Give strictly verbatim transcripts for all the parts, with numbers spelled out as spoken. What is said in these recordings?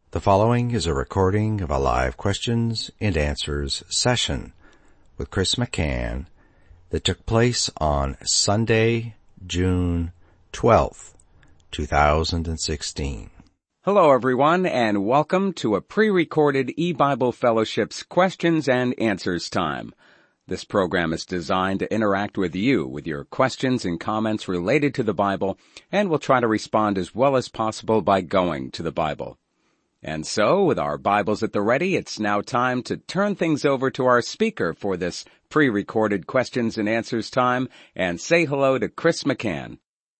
The following is a recording of a live questions and answers session with Chris McCann that took place on Sunday, June twelfth, two thousand sixteen. Hello, everyone, and welcome to a pre-recorded E-Bible Fellowship's Questions and Answers time. This program is designed to interact with you with your questions and comments related to the Bible, and we'll try to respond as well as possible by going to the Bible. And so, with our Bibles at the ready, it's now time to turn things over to our speaker for this pre-recorded questions and answers time, and say hello to Chris McCann.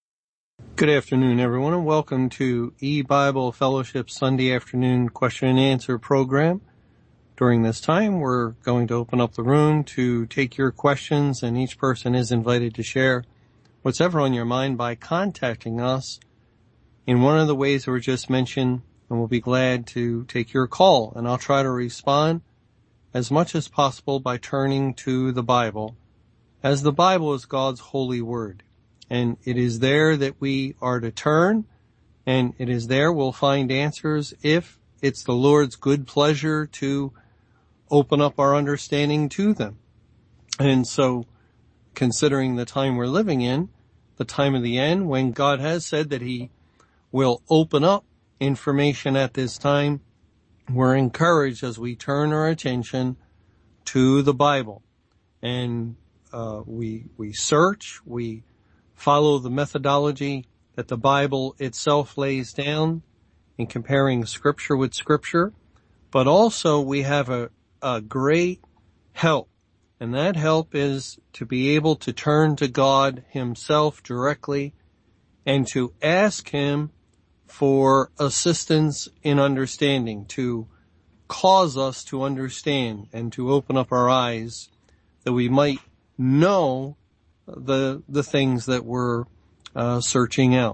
Good afternoon, everyone, and welcome to E-Bible Fellowship Sunday afternoon question and answer program. During this time, we're going to open up the room to take your questions, and each person is invited to share what's ever on your mind by contacting us in one of the ways that were just mentioned, and we'll be glad to take your call. And I'll try to respond as much as possible by turning to the Bible, as the Bible is God's holy word. And it is there that we are to turn, and it is there we'll find answers if it's the Lord's good pleasure to open up our understanding to them. And so, considering the time we're living in, the time of the end, when God has said that He will open up information at this time, we're encouraged as we turn our attention to the Bible. And uh, we we search, we follow the methodology that the Bible itself lays down in comparing Scripture with Scripture, but also we have a, a great help, and that help is to be able to turn to God Himself directly and to ask Him for assistance in understanding, to cause us to understand and to open up our eyes that we might know the the things that we're uh, searching out.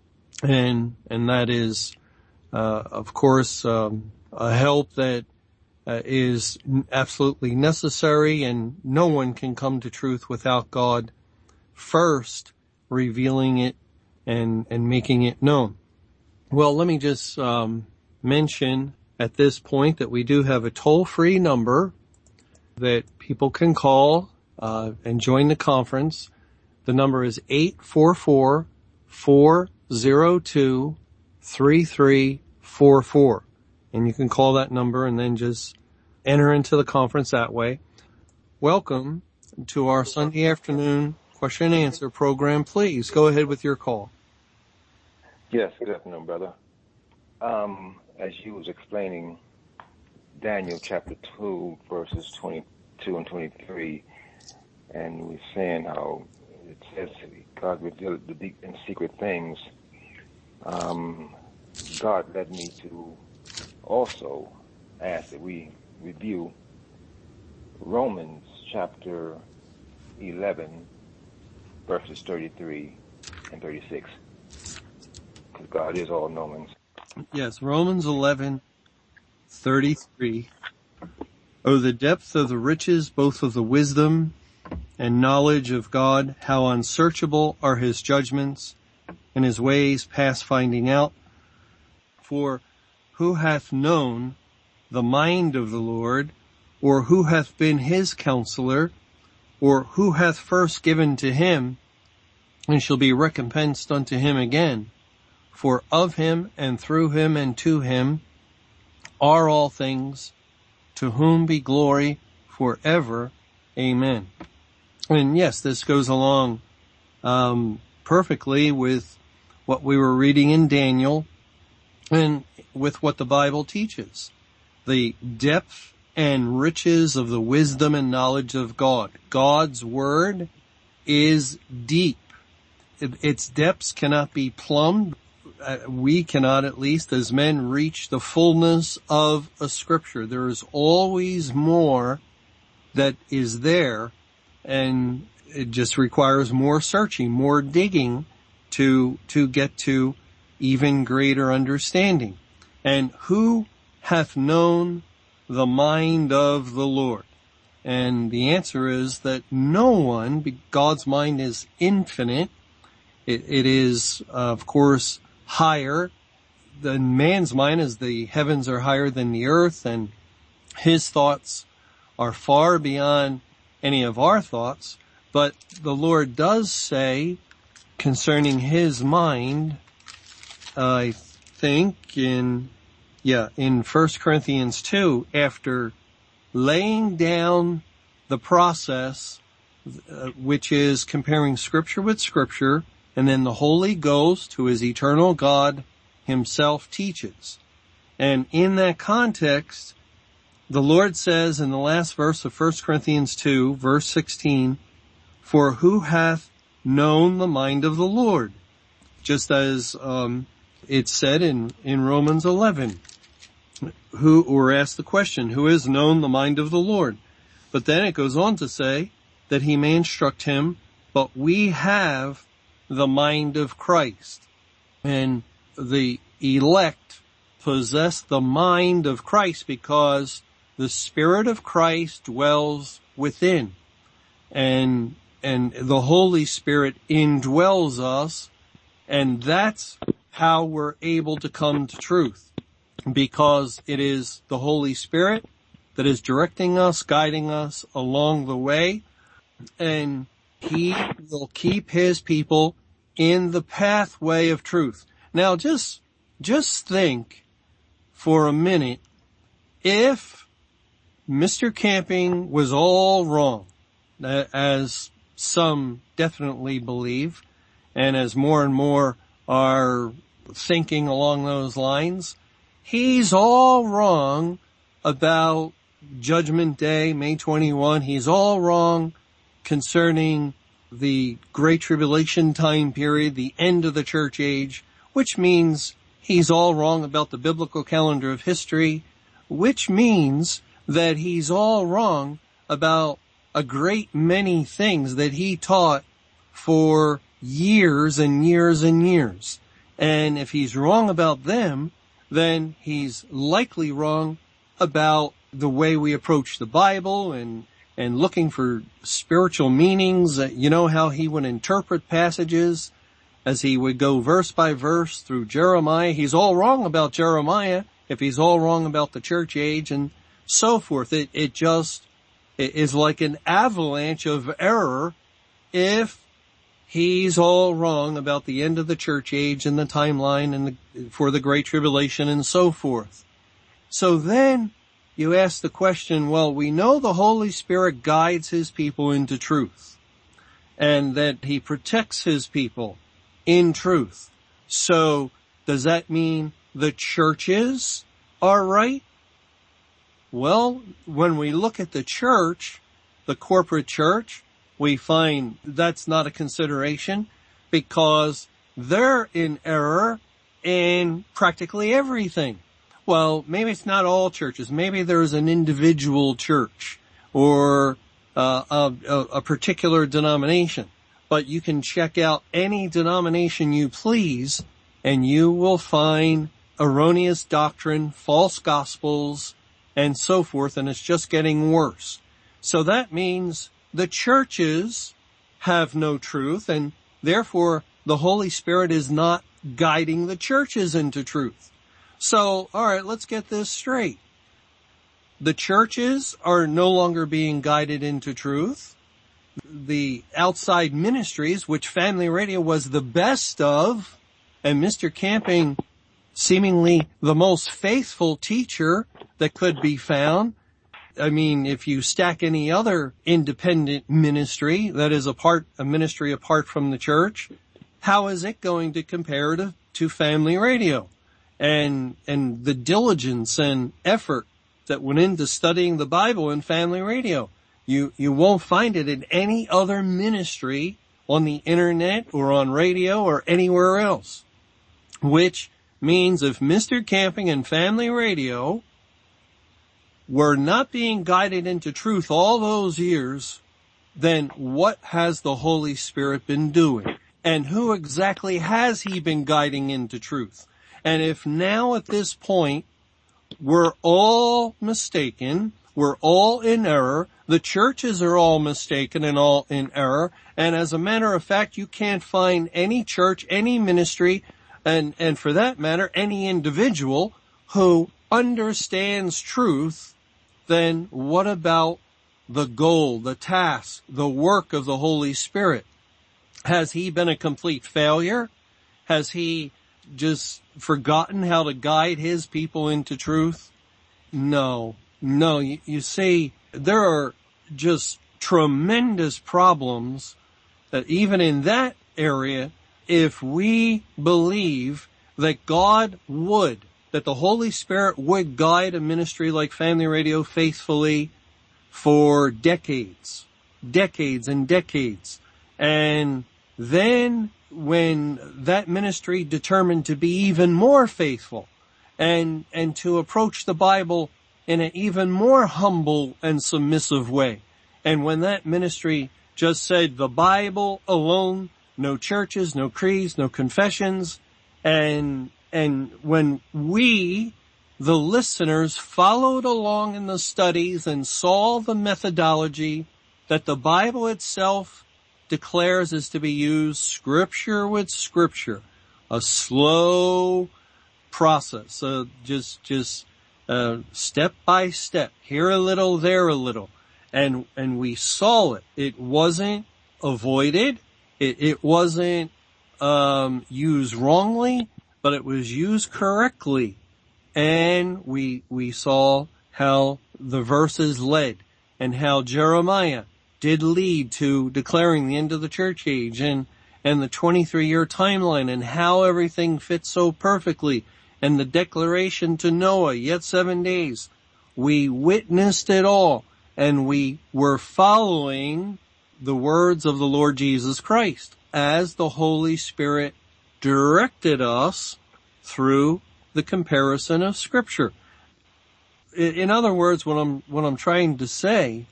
And and that is, uh, of course, um, a help that uh, is absolutely necessary, and no one can come to truth without God first revealing it and, and making it known. Well, let me just um, mention at this point that we do have a toll-free number that people can call uh, and join the conference. The number is eight four four, four zero two, three three four four. And you can call that number and then just enter into the conference that way. Welcome to our Sunday afternoon question and answer program. Please go ahead with your call. Yes, good afternoon, brother. Um, as you was explaining Daniel chapter two, verses twenty-two and twenty-three, and we were saying how it says God revealed the deep and secret things, um, God led me to also ask that we review Romans chapter eleven, verses thirty-three and thirty-six. Because God is all knowing. Yes, Romans eleven, thirty-three. Oh, the depth of the riches, both of the wisdom and knowledge of God, how unsearchable are His judgments, and His ways past finding out. For who hath known the mind of the Lord, or who hath been His counselor, or who hath first given to Him, and shall be recompensed unto Him again? For of Him, and through Him, and to Him are all things, to whom be glory forever. Amen. And yes, this goes along um, perfectly with what we were reading in Daniel and with what the Bible teaches. The depth and riches of the wisdom and knowledge of God. God's Word is deep. Its depths cannot be plumbed. Uh, we cannot, at least as men, reach the fullness of a Scripture. There is always more that is there, and it just requires more searching, more digging to to get to even greater understanding. And who hath known the mind of the Lord? And the answer is that no one. God's mind is infinite. It, it is, uh, of course, higher the man's mind is the heavens are higher than the earth, and his thoughts are far beyond any of our thoughts. But the Lord does say concerning his mind, uh, I think in, yeah, in First Corinthians two, after laying down the process, uh, which is comparing Scripture with Scripture, and then the Holy Ghost, who is eternal God himself, teaches. And in that context, the Lord says in the last verse of First Corinthians two, verse sixteen, "For who hath known the mind of the Lord?" Just as um, it's said in, in Romans eleven. Who, or ask the question, who has known the mind of the Lord? But then it goes on to say that he may instruct him, but we have the mind of Christ. And the elect possess the mind of Christ because the Spirit of Christ dwells within. And, and the Holy Spirit indwells us, and that's how we're able to come to truth. Because it is the Holy Spirit that is directing us, guiding us along the way, and he will keep his people in the pathway of truth. Now just, just think for a minute, if Mister Camping was all wrong, as some definitely believe, and as more and more are thinking along those lines, he's all wrong about Judgment Day, May twenty-first. He's all wrong concerning the Great Tribulation time period, the end of the church age, which means he's all wrong about the biblical calendar of history, which means that he's all wrong about a great many things that he taught for years and years and years. And if he's wrong about them, then he's likely wrong about the way we approach the Bible and, and looking for spiritual meanings. You know how he would interpret passages as he would go verse by verse through Jeremiah. He's all wrong about Jeremiah if he's all wrong about the church age and so forth. It, it just it is like an avalanche of error if he's all wrong about the end of the church age and the timeline and the, for the Great Tribulation and so forth. So then you ask the question, well, we know the Holy Spirit guides his people into truth and that he protects his people in truth. So does that mean the churches are right? Well, when we look at the church, the corporate church, we find that's not a consideration because they're in error in practically everything. Well, maybe it's not all churches. Maybe there's an individual church or uh, a, a particular denomination. But you can check out any denomination you please and you will find erroneous doctrine, false gospels, and so forth, and it's just getting worse. So that means the churches have no truth, and therefore the Holy Spirit is not guiding the churches into truth. So, all right, let's get this straight. The churches are no longer being guided into truth. The outside ministries, which Family Radio was the best of, and Mister Camping seemingly the most faithful teacher that could be found. I mean, if you stack any other independent ministry that is a part, a ministry apart from the church, how is it going to compare to, to Family Radio? And, and the diligence and effort that went into studying the Bible in Family Radio. You, you won't find it in any other ministry on the internet or on radio or anywhere else. Which means if Mister Camping and Family Radio were not being guided into truth all those years, then what has the Holy Spirit been doing? And who exactly has he been guiding into truth? And if now at this point we're all mistaken, we're all in error, the churches are all mistaken and all in error, and as a matter of fact, you can't find any church, any ministry and, and for that matter, any individual who understands truth, then what about the goal, the task, the work of the Holy Spirit? Has he been a complete failure? Has he just forgotten how to guide his people into truth? No, no. You, you see, there are just tremendous problems that even in that area, if we believe that God would, that the Holy Spirit would guide a ministry like Family Radio faithfully for decades, decades and decades, and then when that ministry determined to be even more faithful and, and to approach the Bible in an even more humble and submissive way, and when that ministry just said the Bible alone, no churches, no creeds, no confessions, and, and when we, the listeners, followed along in the studies and saw the methodology that the Bible itself declares is to be used scripture with scripture, a slow process, uh, just, just, uh, step by step, here a little, there a little. And, and we saw it. It wasn't avoided. It, it wasn't, um, used wrongly, but it was used correctly. And we, we saw how the verses led and how Jeremiah did lead to declaring the end of the church age and, and the twenty-three year timeline and how everything fits so perfectly and the declaration to Noah, yet seven days. We witnessed it all and we were following the words of the Lord Jesus Christ as the Holy Spirit directed us through the comparison of Scripture. In other words, what I'm, what I'm trying to say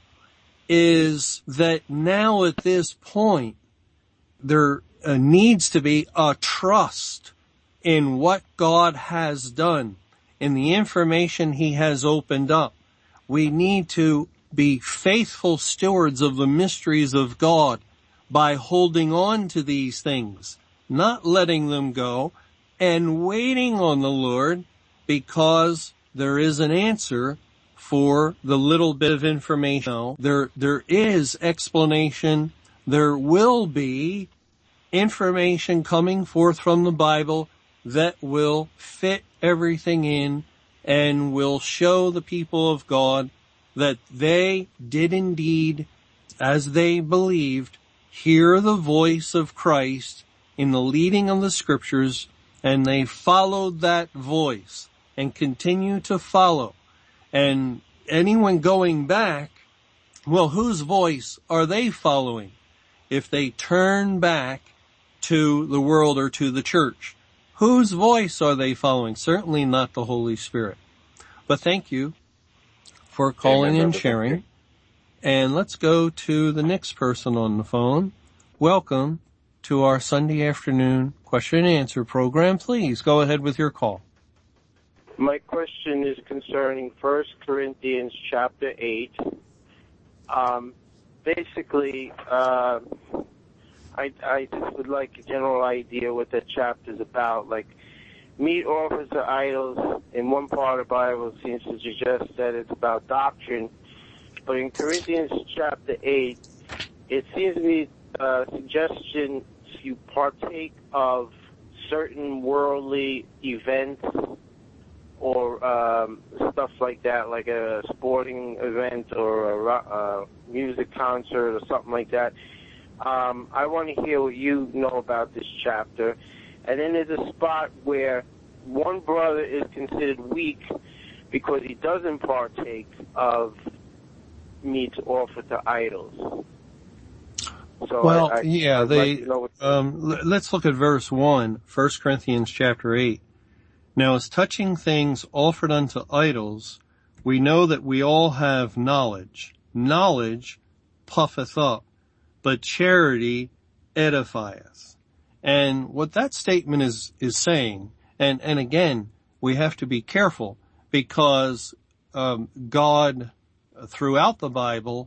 is that now at this point, there uh, needs to be a trust in what God has done, in the information He has opened up. We need to be faithful stewards of the mysteries of God by holding on to these things, not letting them go, and waiting on the Lord, because there is an answer for the little bit of information. There, there is explanation. There will be information coming forth from the Bible that will fit everything in and will show the people of God that they did indeed, as they believed, hear the voice of Christ in the leading of the Scriptures, and they followed that voice and continue to follow. And anyone going back, well, whose voice are they following if they turn back to the world or to the church? Whose voice are they following? Certainly not the Holy Spirit. But thank you for calling and sharing. And let's go to the next person on the phone. Welcome to our Sunday afternoon question and answer program. Please go ahead with your call. My question is concerning First Corinthians chapter eight. Um, basically, uh, I, I just would like a general idea what that chapter is about. Like, meat offers to idols, in one part of the Bible seems to suggest that it's about doctrine. But in Corinthians chapter eight, it seems to be a suggestion you partake of certain worldly events or um, stuff like that, like a sporting event or a uh, music concert or something like that. Um, I want to hear what you know about this chapter. And then there's a spot where one brother is considered weak because he doesn't partake of meats offered to idols. So well, I, I, yeah, I'd they, like to know what um, let's look at verse one, First Corinthians chapter eight. Now, as touching things offered unto idols, we know that we all have knowledge. Knowledge puffeth up, but charity edifieth. And what that statement is, is saying, and, and again, we have to be careful because, um, God, throughout the Bible,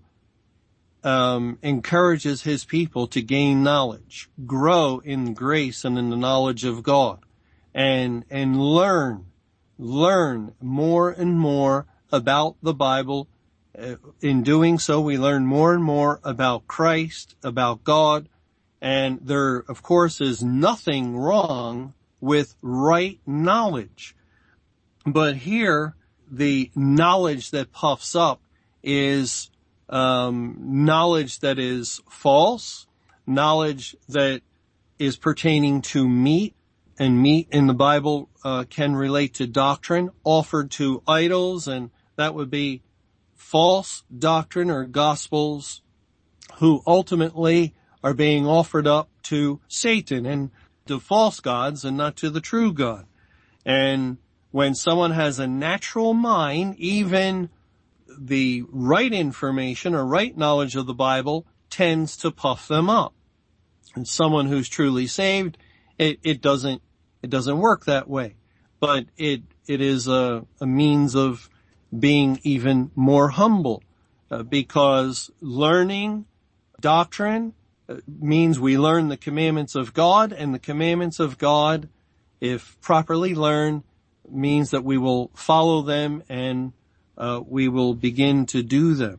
um, encourages His people to gain knowledge, grow in grace and in the knowledge of God. and, and learn, learn more and more about the Bible. Uh, in doing so, we learn more and more about Christ, about God, and there, of course, is nothing wrong with right knowledge. But here, the knowledge that puffs up is um, knowledge that is false, knowledge that is pertaining to meat, and meat in the Bible uh, can relate to doctrine offered to idols, and that would be false doctrine or gospels who ultimately are being offered up to Satan and to false gods and not to the true God. And when someone has a natural mind, even the right information or right knowledge of the Bible tends to puff them up. And someone who's truly saved, it, it doesn't, it doesn't work that way. But it, it is a, a means of being even more humble, uh, because learning doctrine uh, means we learn the commandments of God, and the commandments of God, if properly learned, means that we will follow them and uh, we will begin to do them.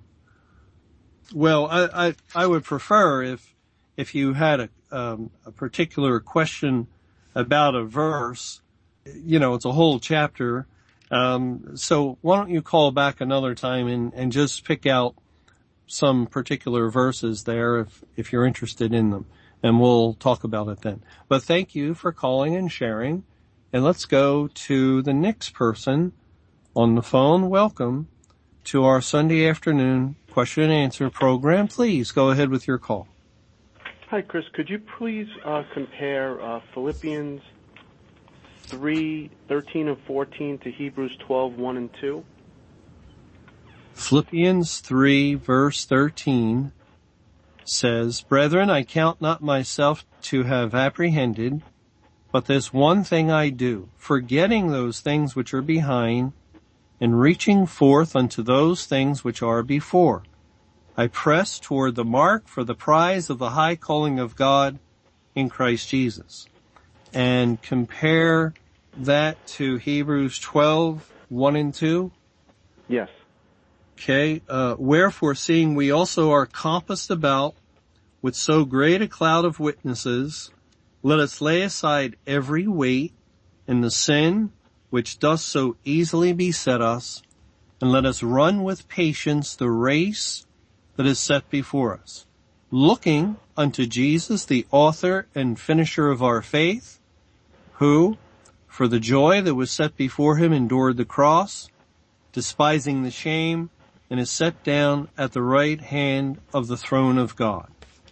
Well, I, I, I would prefer if, if you had a, um, a particular question about a verse, you know, it's a whole chapter. Um, so why don't you call back another time and, and just pick out some particular verses there if, if you're interested in them, and we'll talk about it then. But thank you for calling and sharing. And let's go to the next person on the phone. Welcome to our Sunday afternoon question and answer program. Please go ahead with your call. Hi, Chris. Could you please uh, compare uh, Philippians three, thirteen and fourteen to Hebrews twelve, one and two? Philippians three, verse thirteen says, "Brethren, I count not myself to have apprehended, but this one thing I do, forgetting those things which are behind, and reaching forth unto those things which are before. I press toward the mark for the prize of the high calling of God in Christ Jesus." And compare that to Hebrews twelve, one and two. Yes. Okay, uh, "Wherefore, seeing we also are compassed about with so great a cloud of witnesses, let us lay aside every weight and the sin which doth so easily beset us, and let us run with patience the race that is set before us, looking unto Jesus, the author and finisher of our faith, who, for the joy that was set before him, endured the cross, despising the shame, and is set down at the right hand of the throne of God."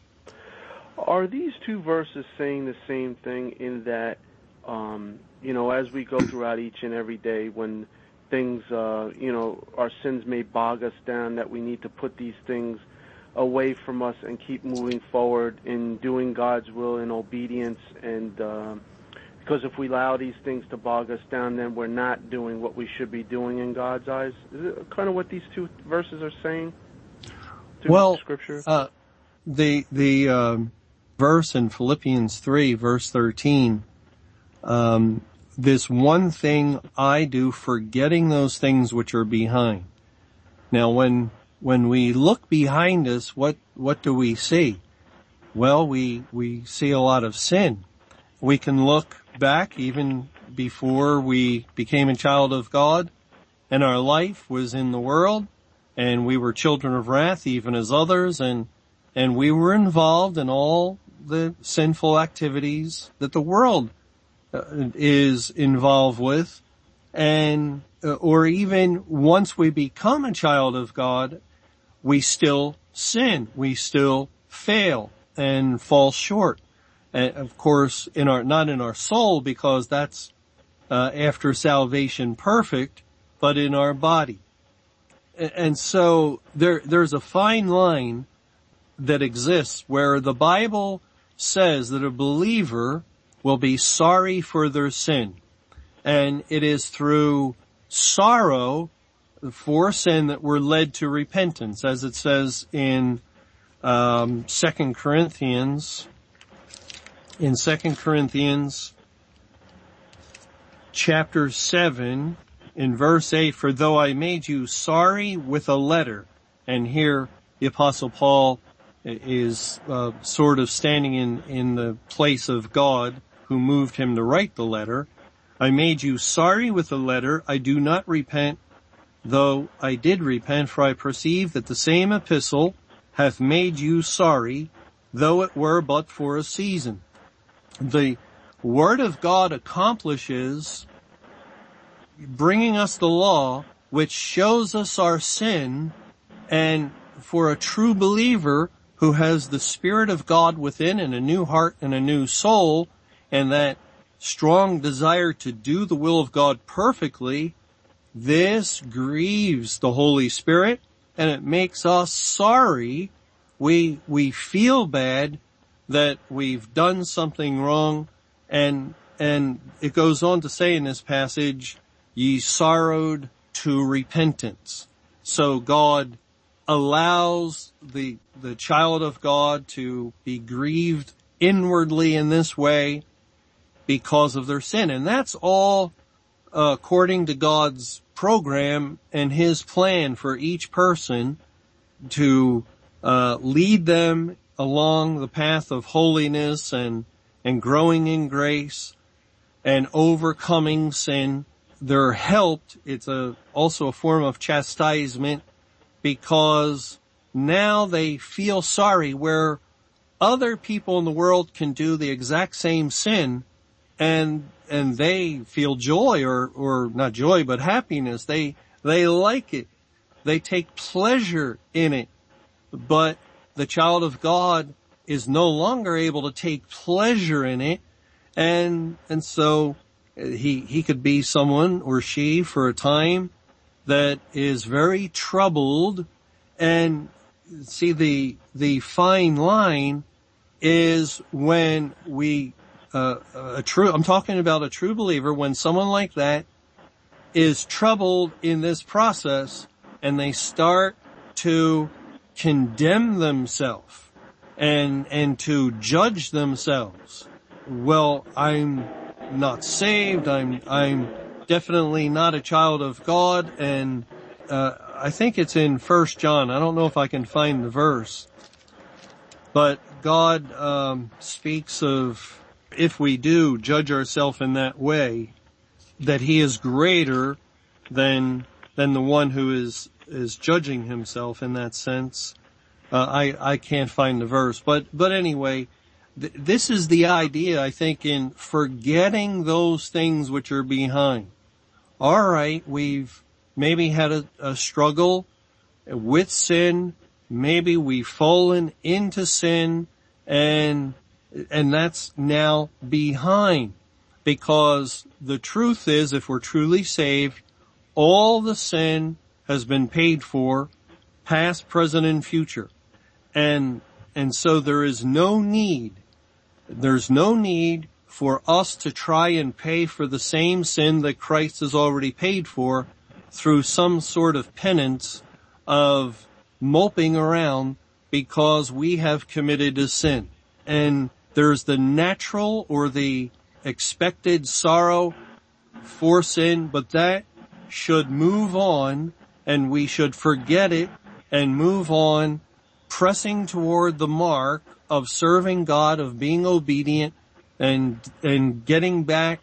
Are these two verses saying the same thing in that, um, you know, as we go throughout each and every day, when things, uh, you know, our sins may bog us down, that we need to put these things away from us and keep moving forward in doing God's will in obedience? And uh, because if we allow these things to bog us down, then we're not doing what we should be doing in God's eyes. Is it kind of what these two verses are saying? Well, Scripture? Uh, the the um, verse in Philippians three, verse thirteen, um, this one thing I do, forgetting those things which are behind. Now, when when we look behind us, what what do we see? Well, we we see a lot of sin. We can look back even before we became a child of God, and our life was in the world, and we were children of wrath even as others, and and we were involved in all the sinful activities that the world uh, is involved with. And uh, or even once we become a child of God, we still sin, we still fail and fall short. And of course, in our, not in our soul, because that's uh, after salvation perfect, but in our body. And so there, there's a fine line that exists where the Bible says that a believer will be sorry for their sin. And it is through sorrow for sin that we're led to repentance, as it says in um, Second Corinthians. In Second Corinthians chapter seven, in verse eight, for though I made you sorry with a letter, and here the Apostle Paul is uh, sort of standing in, in the place of God who moved him to write the letter. I made you sorry with a letter. I do not repent, though I did repent, for I perceive that the same epistle hath made you sorry, though it were but for a season. The Word of God accomplishes bringing us the law, which shows us our sin, and for a true believer who has the Spirit of God within and a new heart and a new soul, and that strong desire to do the will of God perfectly, this grieves the Holy Spirit, and it makes us sorry. We, we feel bad that we've done something wrong, and, and it goes on to say in this passage, ye sorrowed to repentance. So God allows the, the child of God to be grieved inwardly in this way because of their sin. And that's all uh, according to God's program and His plan for each person to uh, lead them along the path of holiness and, and growing in grace and overcoming sin. They're helped. It's a, also a form of chastisement because now they feel sorry where other people in the world can do the exact same sin and, and they feel joy or, or not joy, but happiness. They, they like it. They take pleasure in it. But the child of God is no longer able to take pleasure in it. And, and so he, he could be someone or she for a time that is very troubled. And see, the, the fine line is when we, uh, a true, I'm talking about a true believer, when someone like that is troubled in this process and they start to condemn themselves and, and to judge themselves. Well, I'm not saved. I'm, I'm definitely not a child of God. And, uh, I think it's in First John. I don't know if I can find the verse, but God, um, speaks of if we do judge ourselves in that way, that He is greater than, than the one who is, is judging himself in that sense. Uh, I, I can't find the verse, but, but anyway, th- this is the idea, I think, in forgetting those things which are behind. All right, we've maybe had a, a struggle with sin. Maybe we've fallen into sin and, and that's now behind, because the truth is, if we're truly saved, all the sin has been paid for, past, present, and future. And, and so there is no need, there's no need for us to try and pay for the same sin that Christ has already paid for through some sort of penance of moping around because we have committed a sin. And there's the natural or the expected sorrow for sin, but that should move on, and we should forget it and move on, pressing toward the mark of serving God, of being obedient, and and getting back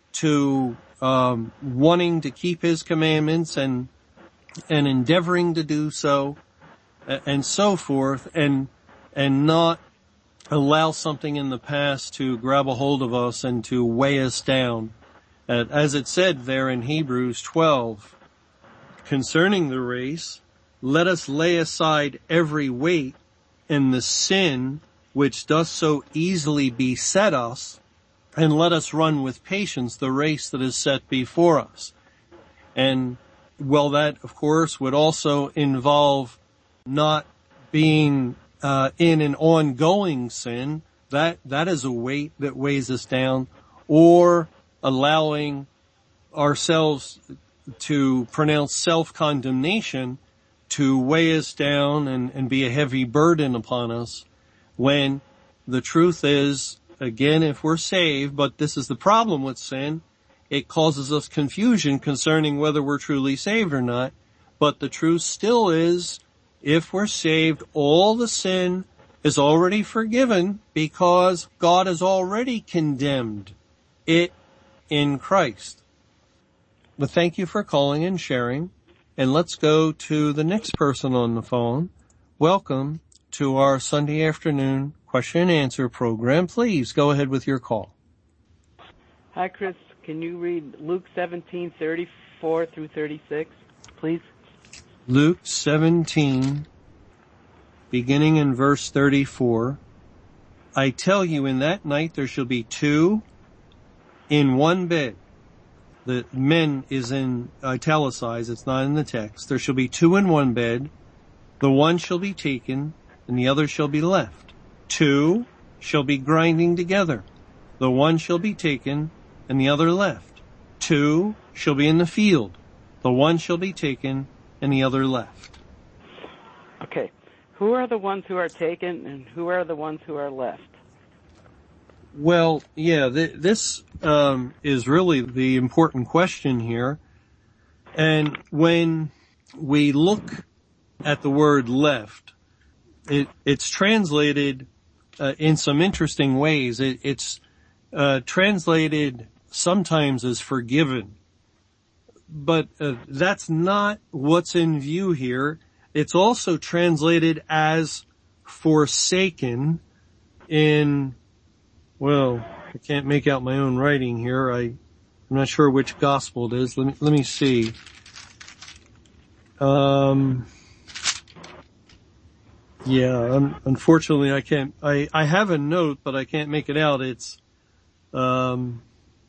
to um wanting to keep His commandments and and endeavoring to do so, and so forth, and and not allow something in the past to grab a hold of us and to weigh us down. As it said there in Hebrews twelve, concerning the race, let us lay aside every weight and the sin which doth so easily beset us, and let us run with patience the race that is set before us. And, well, that, of course, would also involve not being uh in an ongoing sin. That, that is a weight that weighs us down, or allowing ourselves to pronounce self-condemnation to weigh us down and, and be a heavy burden upon us, when the truth is, again, if we're saved, but this is the problem with sin, it causes us confusion concerning whether we're truly saved or not. But the truth still is, if we're saved, all the sin is already forgiven because God has already condemned it in Christ. But thank you for calling and sharing. And let's go to the next person on the phone. Welcome to our Sunday afternoon question and answer program. Please go ahead with your call. Hi, Chris. Can you read Luke seventeen, thirty-four through thirty-six, please? Luke seventeen, beginning in verse thirty-four. I tell you, in that night there shall be two in one bed. The men is in italicized, it's not in the text. There shall be two in one bed. The one shall be taken, and the other shall be left. Two shall be grinding together. The one shall be taken, and the other left. Two shall be in the field. The one shall be taken, and the other left. Okay. Who are the ones who are taken, and who are the ones who are left? Well, yeah, th- this um, is really the important question here. And when we look at the word left, it, it's translated uh, in some interesting ways. It, it's uh, translated sometimes as forgiven. But uh, that's not what's in view here. It's also translated as forsaken in, well, I can't make out my own writing here. I, I'm not sure which gospel it is. Let me, let me see. Um, yeah, un, unfortunately I can't, I, I have a note, but I can't make it out. It's, um,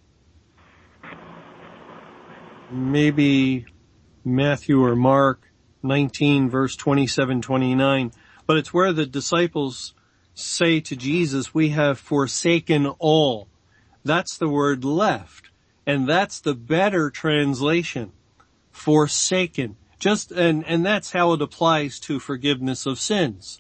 maybe Matthew or Mark nineteen verse twenty-seven, twenty-nine. But it's where the disciples say to Jesus, we have forsaken all. That's the word left. And that's the better translation. Forsaken. Just, and, and that's how it applies to forgiveness of sins.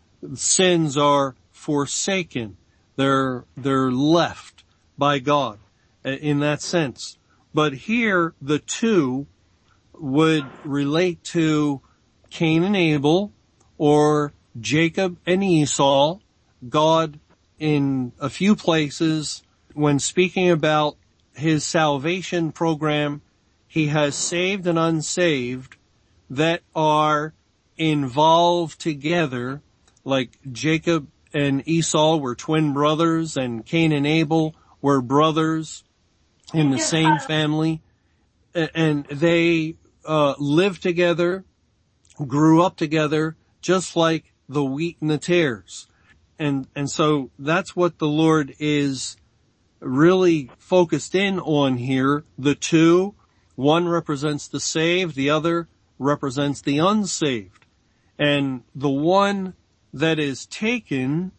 Sins are forsaken. They're, they're left by God in that sense. But here, the two would relate to Cain and Abel or Jacob and Esau. God, in a few places, when speaking about his salvation program, he has saved and unsaved that are involved together, like Jacob and Esau were twin brothers and Cain and Abel were brothers in the same family, and they uh lived together, grew up together, just like the wheat and the tares. And and so that's what the Lord is really focused in on here. The two, one represents the saved, the other represents the unsaved. And the one that is taken,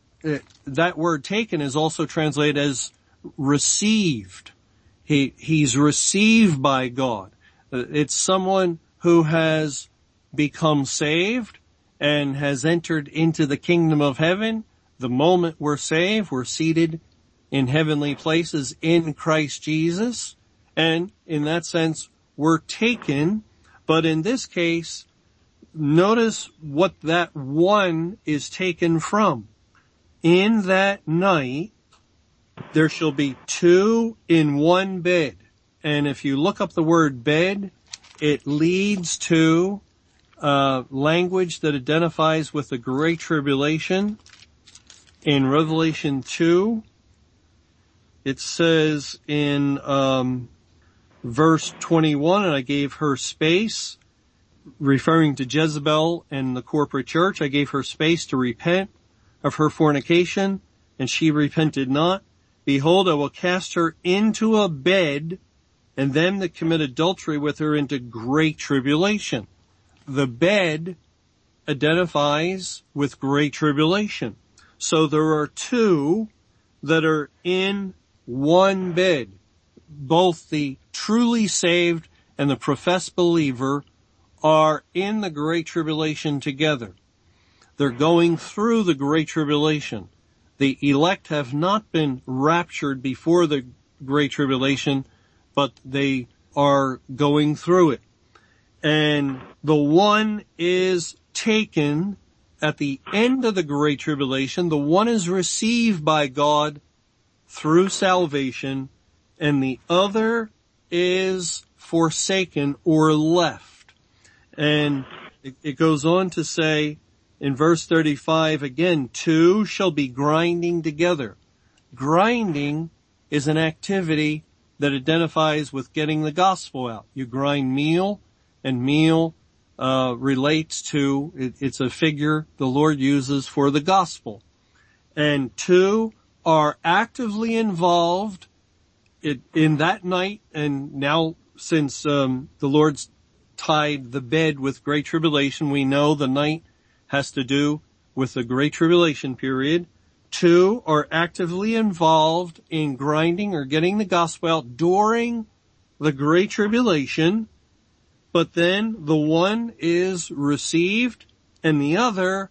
that word taken is also translated as received. He, he's received by God. It's someone who has become saved and has entered into the kingdom of heaven. The moment we're saved, we're seated in heavenly places in Christ Jesus. And in that sense, we're taken. But in this case, notice what that one is taken from. In that night, there shall be two in one bed. And if you look up the word bed, it leads to uh language that identifies with the Great Tribulation. In Revelation two, it says in um verse twenty-one, and I gave her space, referring to Jezebel and the corporate church. I gave her space to repent of her fornication, and she repented not. Behold, I will cast her into a bed, and them that commit adultery with her into great tribulation. The bed identifies with great tribulation. So there are two that are in one bed. Both the truly saved and the professed believer are in the great tribulation together. They're going through the great tribulation. The elect have not been raptured before the great tribulation. but they are going through it. And the one is taken at the end of the Great Tribulation. The one is received by God through salvation, and the other is forsaken or left. And it, it goes on to say in verse thirty-five again, two shall be grinding together. Grinding is an activity that identifies with getting the gospel out. You grind meal, and meal uh relates to, it, it's a figure the Lord uses for the gospel. And two are actively involved it, in that night, and now since um the Lord's tied the bed with Great Tribulation, we know the night has to do with the Great Tribulation period. Two are actively involved in grinding or getting the gospel out during the Great Tribulation, but then the one is received and the other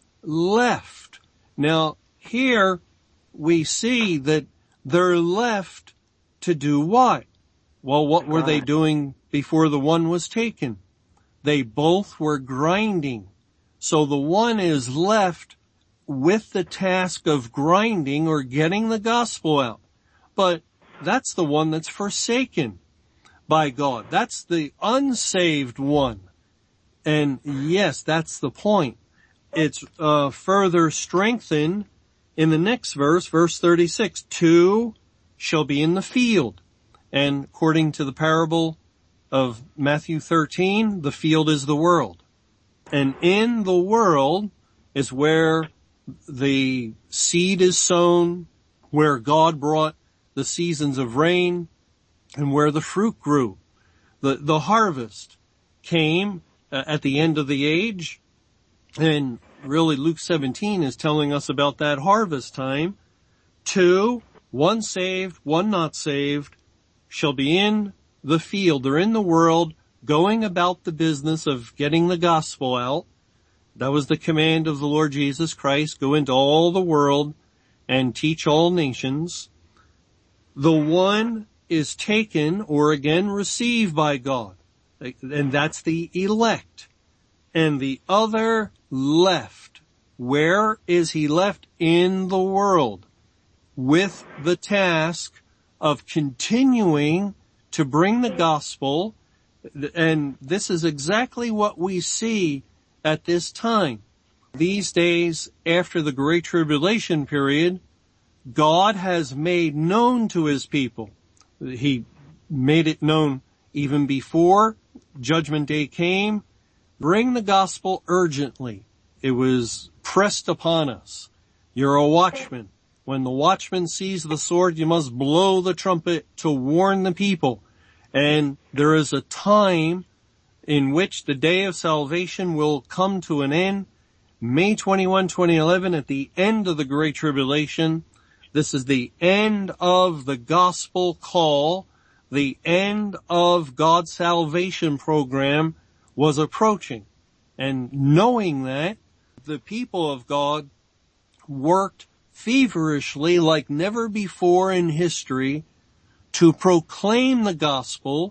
left. Now, here we see that they're left to do what? Well, what were they doing before the one was taken? They both were grinding. So the one is left with the task of grinding or getting the gospel out. But that's the one that's forsaken by God. That's the unsaved one. And yes, that's the point. It's uh, further strengthened in the next verse, verse thirty-six. Two shall be in the field. And according to the parable of Matthew thirteen, the field is the world. And in the world is where the seed is sown, where God brought the seasons of rain, and where the fruit grew. The, the harvest came uh, at the end of the age, and really Luke seventeen is telling us about that harvest time. Two, one saved, one not saved, shall be in the field. They're in the world, going about the business of getting the gospel out. That was the command of the Lord Jesus Christ. Go into all the world and teach all nations. The one is taken, or again received by God. And that's the elect. And the other left. Where is he left? In the world. With the task of continuing to bring the gospel. And this is exactly what we see at this time. These days, after the Great Tribulation period, God has made known to his people. He made it known even before Judgment Day came. Bring the gospel urgently. It was pressed upon us. You're a watchman. When the watchman sees the sword, you must blow the trumpet to warn the people. And there is a time in which the day of salvation will come to an end. May twenty-first, twenty eleven, at the end of the Great Tribulation. This is the end of the gospel call. The end of God's salvation program was approaching. And knowing that, the people of God worked feverishly like never before in history to proclaim the gospel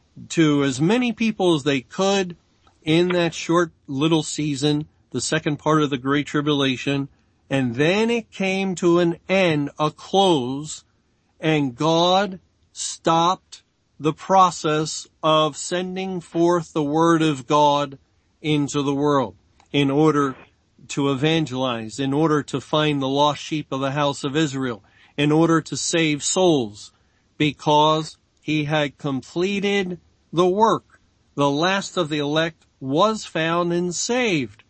to as many people as they could in that short little season, the second part of the Great Tribulation. And then it came to an end, a close, and God stopped the process of sending forth the word of God into the world in order to evangelize, in order to find the lost sheep of the house of Israel, in order to save souls, because he had completed the work. The last of the elect was found and saved.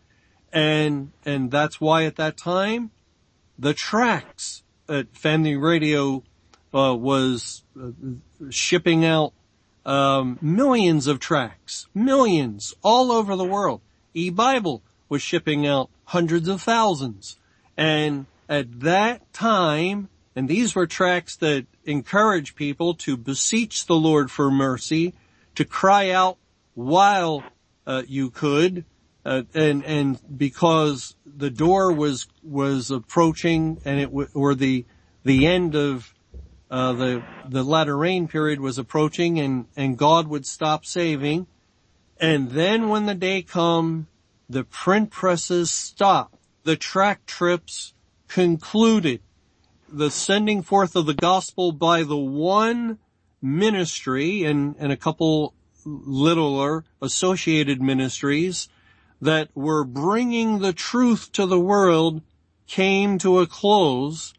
And, and that's why at that time, the tracts at Family Radio, uh, was uh, shipping out, um, millions of tracts, millions all over the world. E-Bible was shipping out hundreds of thousands. And at that time, and these were tracts that encourage people to beseech the Lord for mercy, to cry out while uh, you could, uh, and and because the door was was approaching, and it w- or the the end of uh, the, the latter rain period was approaching and, and God would stop saving. And then when the day come, the print presses stopped. The tract trips concluded. The sending forth of the gospel by the one ministry and, and a couple littler associated ministries that were bringing the truth to the world came to a close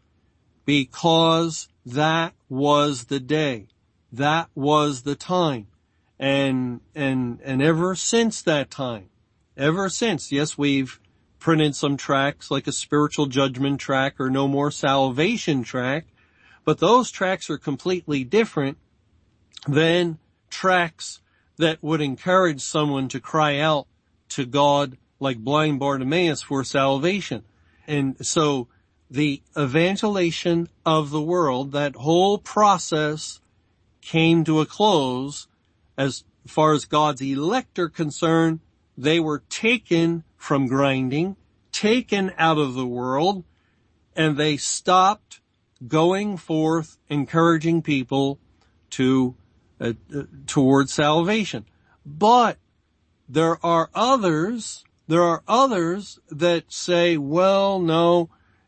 because that was the day. That was the time. And, and, and ever since that time, ever since, yes, we've printed some tracts like a spiritual judgment tract or no more salvation tract, but those tracts are completely different than tracts that would encourage someone to cry out to God like blind Bartimaeus for salvation. And so the evangelization of the world, that whole process came to a close. As far as God's elect are concerned, they were taken from grinding, taken out of the world, and they stopped going forth, encouraging people to, uh, uh, towards salvation. But there are others, there are others that say, well, no,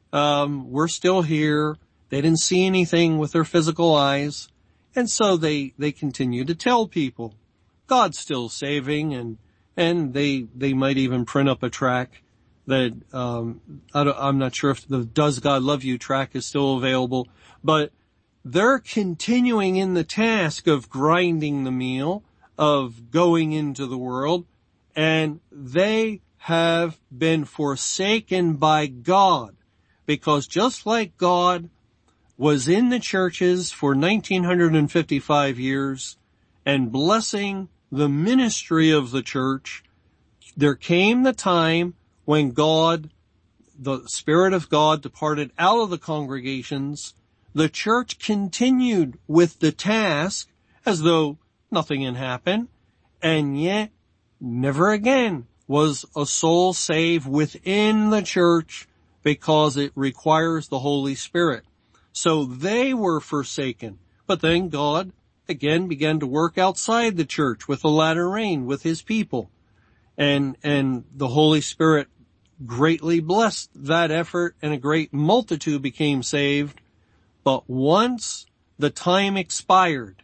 um, we're still here. They didn't see anything with their physical eyes. And so they, they continue to tell people God's still saving, and, and they, they might even print up a tract that, um, I don't, I'm not sure if the Does God Love You tract is still available, but they're continuing in the task of grinding the meal, of going into the world, and they have been forsaken by God, because just like God was in the churches for nineteen fifty-five years and blessing the ministry of the church, there came the time when God, the Spirit of God, departed out of the congregations. The church continued with the task as though nothing had happened, and yet never again was a soul saved within the church, because it requires the Holy Spirit. So they were forsaken. But then God again began to work outside the church with the latter rain, with his people. And, and the Holy Spirit greatly blessed that effort, and a great multitude became saved. But once the time expired,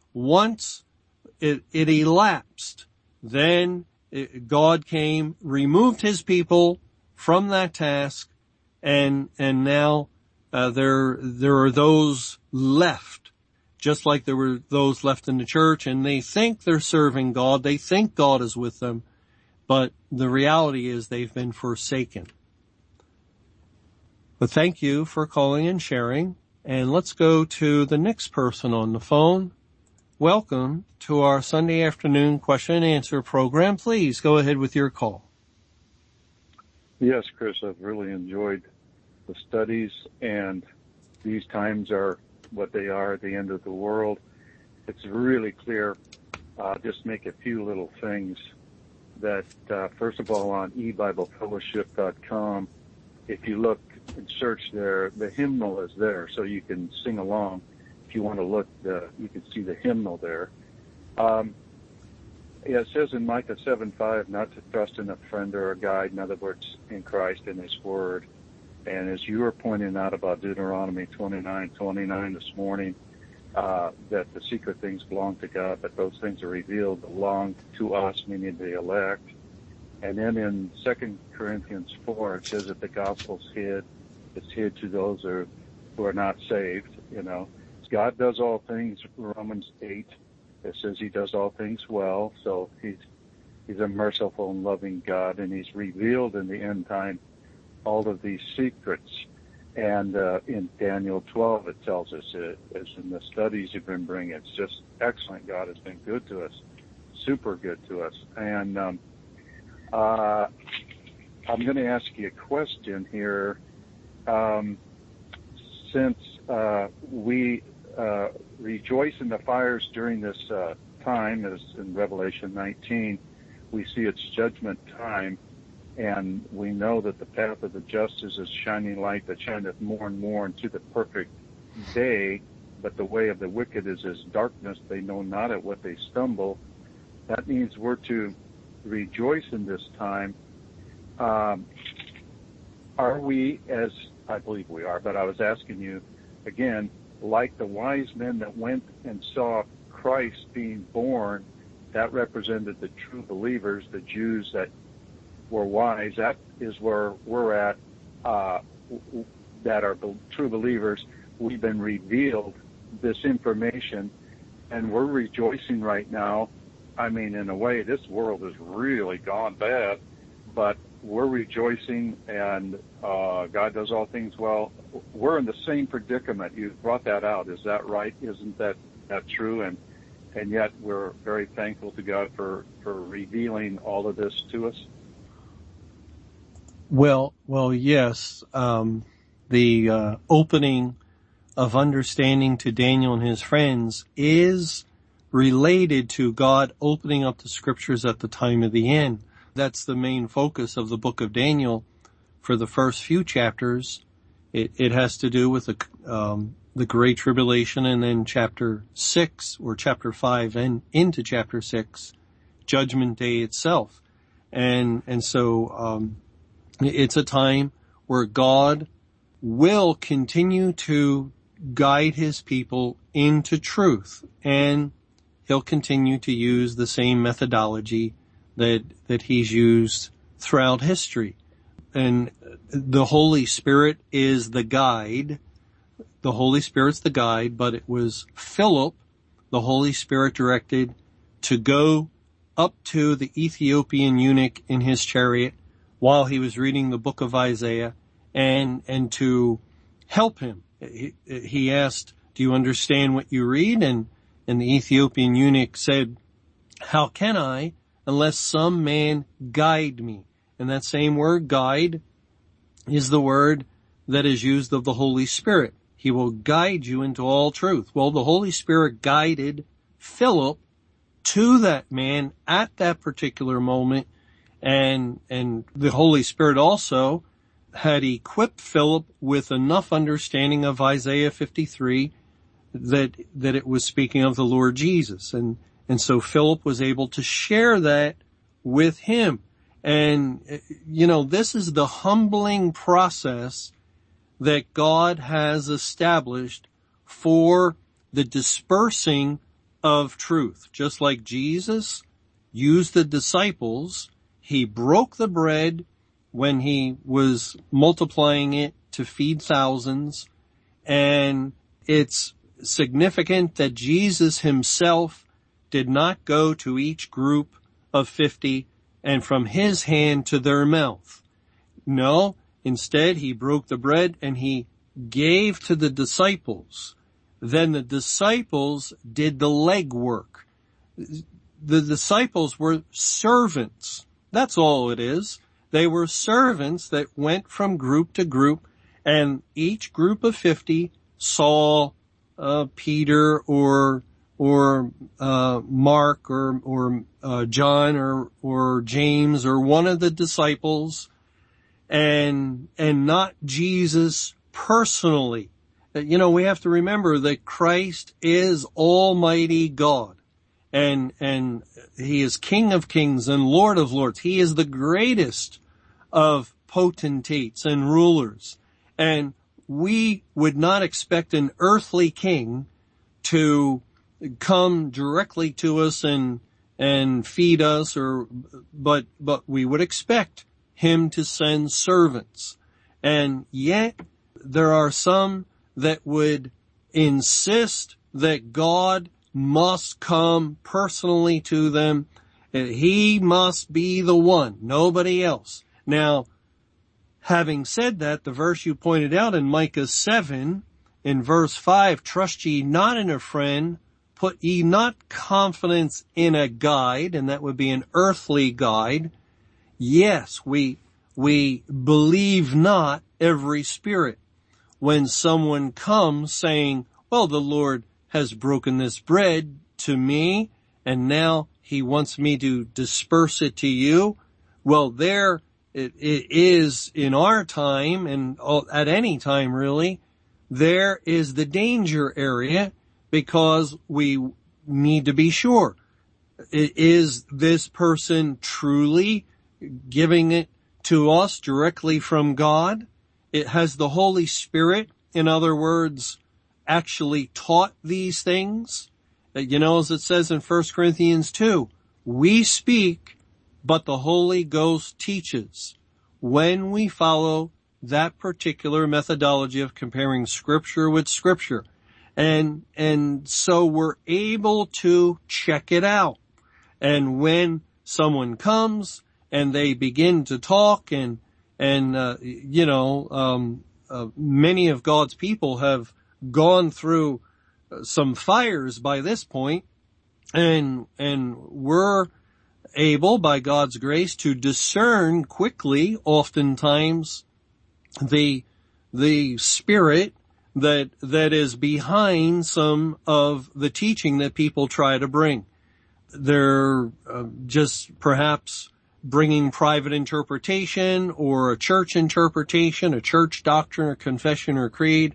once it, it elapsed, then it, God came, removed his people from that task, and, and now Uh, there, there are those left, just like there were those left in the church, and they think they're serving God. They think God is with them, but the reality is they've been forsaken. But thank you for calling and sharing, and let's go to the next person on the phone. Welcome to our Sunday afternoon question and answer program. Please go ahead with your call. Yes, Chris, I've really enjoyed the studies, and these times are what they are at the end of the world. It's really clear. Uh, just make a few little things that, uh, first of all, on e bible fellowship dot com, if you look and search there, the hymnal is there, so you can sing along. If you want to look, uh, you can see the hymnal there. Um, yeah, it says in Micah seven five, not to trust in a friend or a guide, in other words, in Christ and his word. And as you were pointing out about Deuteronomy twenty-nine twenty-nine this morning, uh, that the secret things belong to God, but those things are revealed belong to us, meaning the elect. And then in Second Corinthians four, it says that the gospel's hid. It's hid to those who are, who are not saved, you know. God does all things, Romans eight, it says he does all things well. So he's, he's a merciful and loving God, and he's revealed in the end time all of these secrets. And uh, in Daniel twelve, it tells us, uh, as in the studies you've been bringing, it's just excellent. God has been good to us, super good to us. And um, uh, I'm going to ask you a question here. Um, since uh, we uh, rejoice in the fires during this uh, time, as in Revelation nineteen, we see it's judgment time. And we know that the path of the just is a shining light that shineth more and more into the perfect day. but the way of the wicked is as darkness. They know not at what they stumble. That means we're to rejoice in this time. Um, are we, as I believe we are, but I was asking you again, like the wise men that went and saw Christ being born, that represented the true believers, the Jews that were wise. That is where we're at, uh, that are true believers. We've been revealed this information, and we're rejoicing right now. I mean, in a way, this world has really gone bad, but we're rejoicing, and uh, God does all things well. We're in the same predicament. You brought that out. Is that right? Isn't that, that true? And and yet we're very thankful to God for, for revealing all of this to us. Well, well, yes. Um, the uh, opening of understanding to Daniel and his friends is related to God opening up the scriptures at the time of the end. That's the main focus of the book of Daniel for the first few chapters. It, it has to do with the, um, the Great Tribulation, and then chapter six or chapter five and into chapter six, Judgment Day itself. And, and so, um, it's a time where God will continue to guide his people into truth, and he'll continue to use the same methodology that that he's used throughout history. And the Holy Spirit is the guide. The Holy Spirit's the guide, but it was Philip, the Holy Spirit directed to go up to the Ethiopian eunuch in his chariot while he was reading the book of Isaiah, and and to help him. He, he asked, "Do you understand what you read?" And and the Ethiopian eunuch said, "How can I, unless some man guide me?" And that same word, guide, is the word that is used of the Holy Spirit. He will guide you into all truth. Well, the Holy Spirit guided Philip to that man at that particular moment, and and the Holy Spirit also had equipped Philip with enough understanding of Isaiah fifty-three that that it was speaking of the Lord Jesus. And and so Philip was able to share that with him. And, you know, this is the humbling process that God has established for the dispersing of truth. Just like Jesus used the disciples, he broke the bread when he was multiplying it to feed thousands. And it's significant that Jesus himself did not go to each group of fifty and from his hand to their mouth. No, instead he broke the bread and he gave to the disciples. Then the disciples did the legwork. The disciples were servants. That's all it is. They were servants that went from group to group, and each group of fifty saw uh, Peter or or uh Mark or or uh, John or or James or one of the disciples, and and not Jesus personally. You know, we have to remember that Christ is Almighty God, and and he is King of Kings and Lord of Lords. He is the greatest of potentates and rulers, and we would not expect an earthly king to come directly to us and and feed us, or but but we would expect him to send servants. And yet there are some that would insist that God must come personally to them. He must be the one, nobody else. Now, having said that, the verse you pointed out in Micah seven, in verse five, "Trust ye not in a friend, put ye not confidence in a guide," and that would be an earthly guide. Yes, we, we believe not every spirit. When someone comes saying, "Well, the Lord has broken this bread to me, and now he wants me to disperse it to you," well, there it, it is in our time, and at any time really, there is the danger area, because we need to be sure. Is this person truly giving it to us directly from God? It has the Holy Spirit, in other words, actually taught these things. You know, as it says in First Corinthians two, we speak, but the Holy Ghost teaches. When we follow that particular methodology of comparing Scripture with Scripture. And, and so we're able to check it out. And when someone comes and they begin to talk and, and, uh, you know, um, uh, many of God's people have gone through some fires by this point, and, and we're able, by God's grace, to discern quickly, oftentimes, the, the spirit that, that is behind some of the teaching that people try to bring. They're uh, just perhaps bringing private interpretation or a church interpretation, a church doctrine or confession or creed,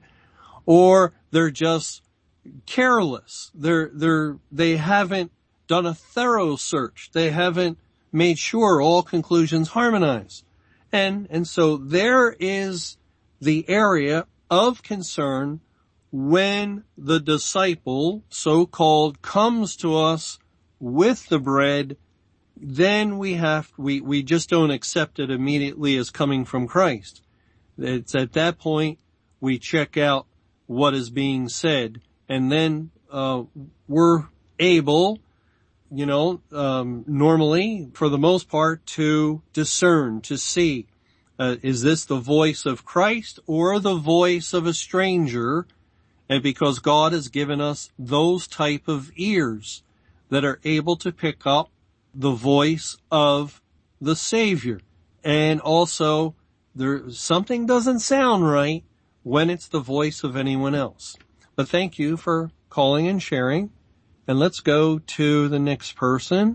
or they're just careless. They're, they're, they haven't done a thorough search. They haven't made sure all conclusions harmonize. And, and so there is the area of concern when the disciple, so-called, comes to us with the bread. Then we have, we, we just don't accept it immediately as coming from Christ. It's at that point we check out what is being said, and then, uh, we're able, you know, um, normally, for the most part, to discern, to see, uh, is this the voice of Christ or the voice of a stranger? And because God has given us those type of ears that are able to pick up the voice of the Savior. And also, there, something doesn't sound right when it's the voice of anyone else. But thank you for calling and sharing. And let's go to the next person.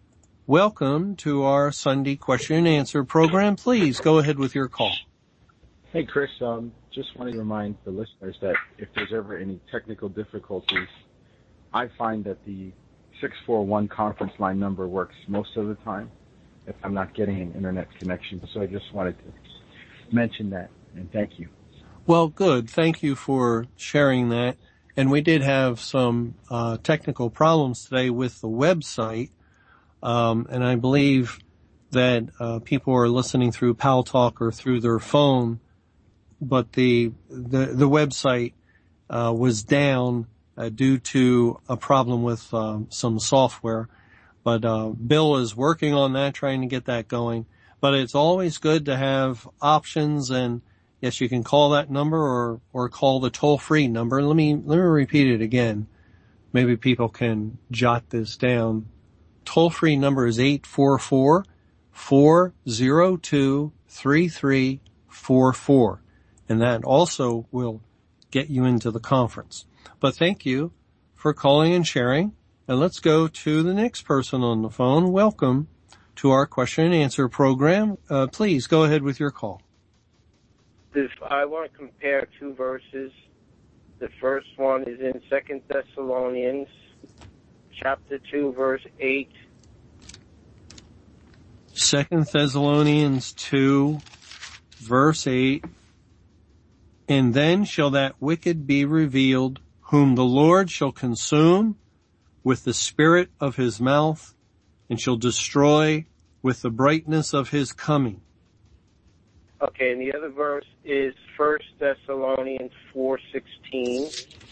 Welcome to our Sunday question and answer program. Please go ahead with your call. Hey, Chris. Um, just want to remind the listeners that if there's ever any technical difficulties, I find that the six four one conference line number works most of the time if I'm not getting an internet connection. So I just wanted to mention that, and thank you. Well, good. Thank you for sharing that. And we did have some uh technical problems today with the website. Um and I believe that uh people are listening through Pal Talk or through their phone, but the the the website uh was down uh, due to a problem with um some software. But uh Bill is working on that, trying to get that going. But it's always good to have options, and yes, you can call that number or, or call the toll-free number. Let me, let me repeat it again. Maybe people can jot this down. Toll-free number is eight four four, four oh two, three three four four. And that also will get you into the conference. But thank you for calling and sharing. And let's go to the next person on the phone. Welcome to our question and answer program. Uh, please go ahead with your call. If I want to compare two verses, the first one is in Second Thessalonians, chapter two, verse eight. Second Thessalonians two, verse eight. And then shall that wicked be revealed, whom the Lord shall consume with the spirit of his mouth, and shall destroy with the brightness of his coming. Okay, and the other verse is First Thessalonians four sixteen.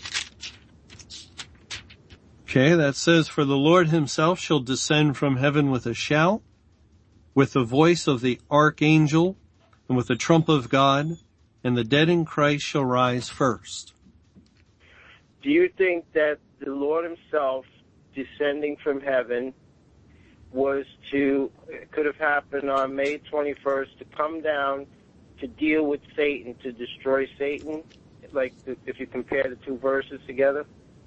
Okay, that says, for the Lord himself shall descend from heaven with a shout, with the voice of the archangel, and with the trump of God, and the dead in Christ shall rise first. Do you think that the Lord himself descending from heaven was to, could have happened on May twenty-first, to come down to deal with Satan, to destroy Satan, like if you compare the two verses together?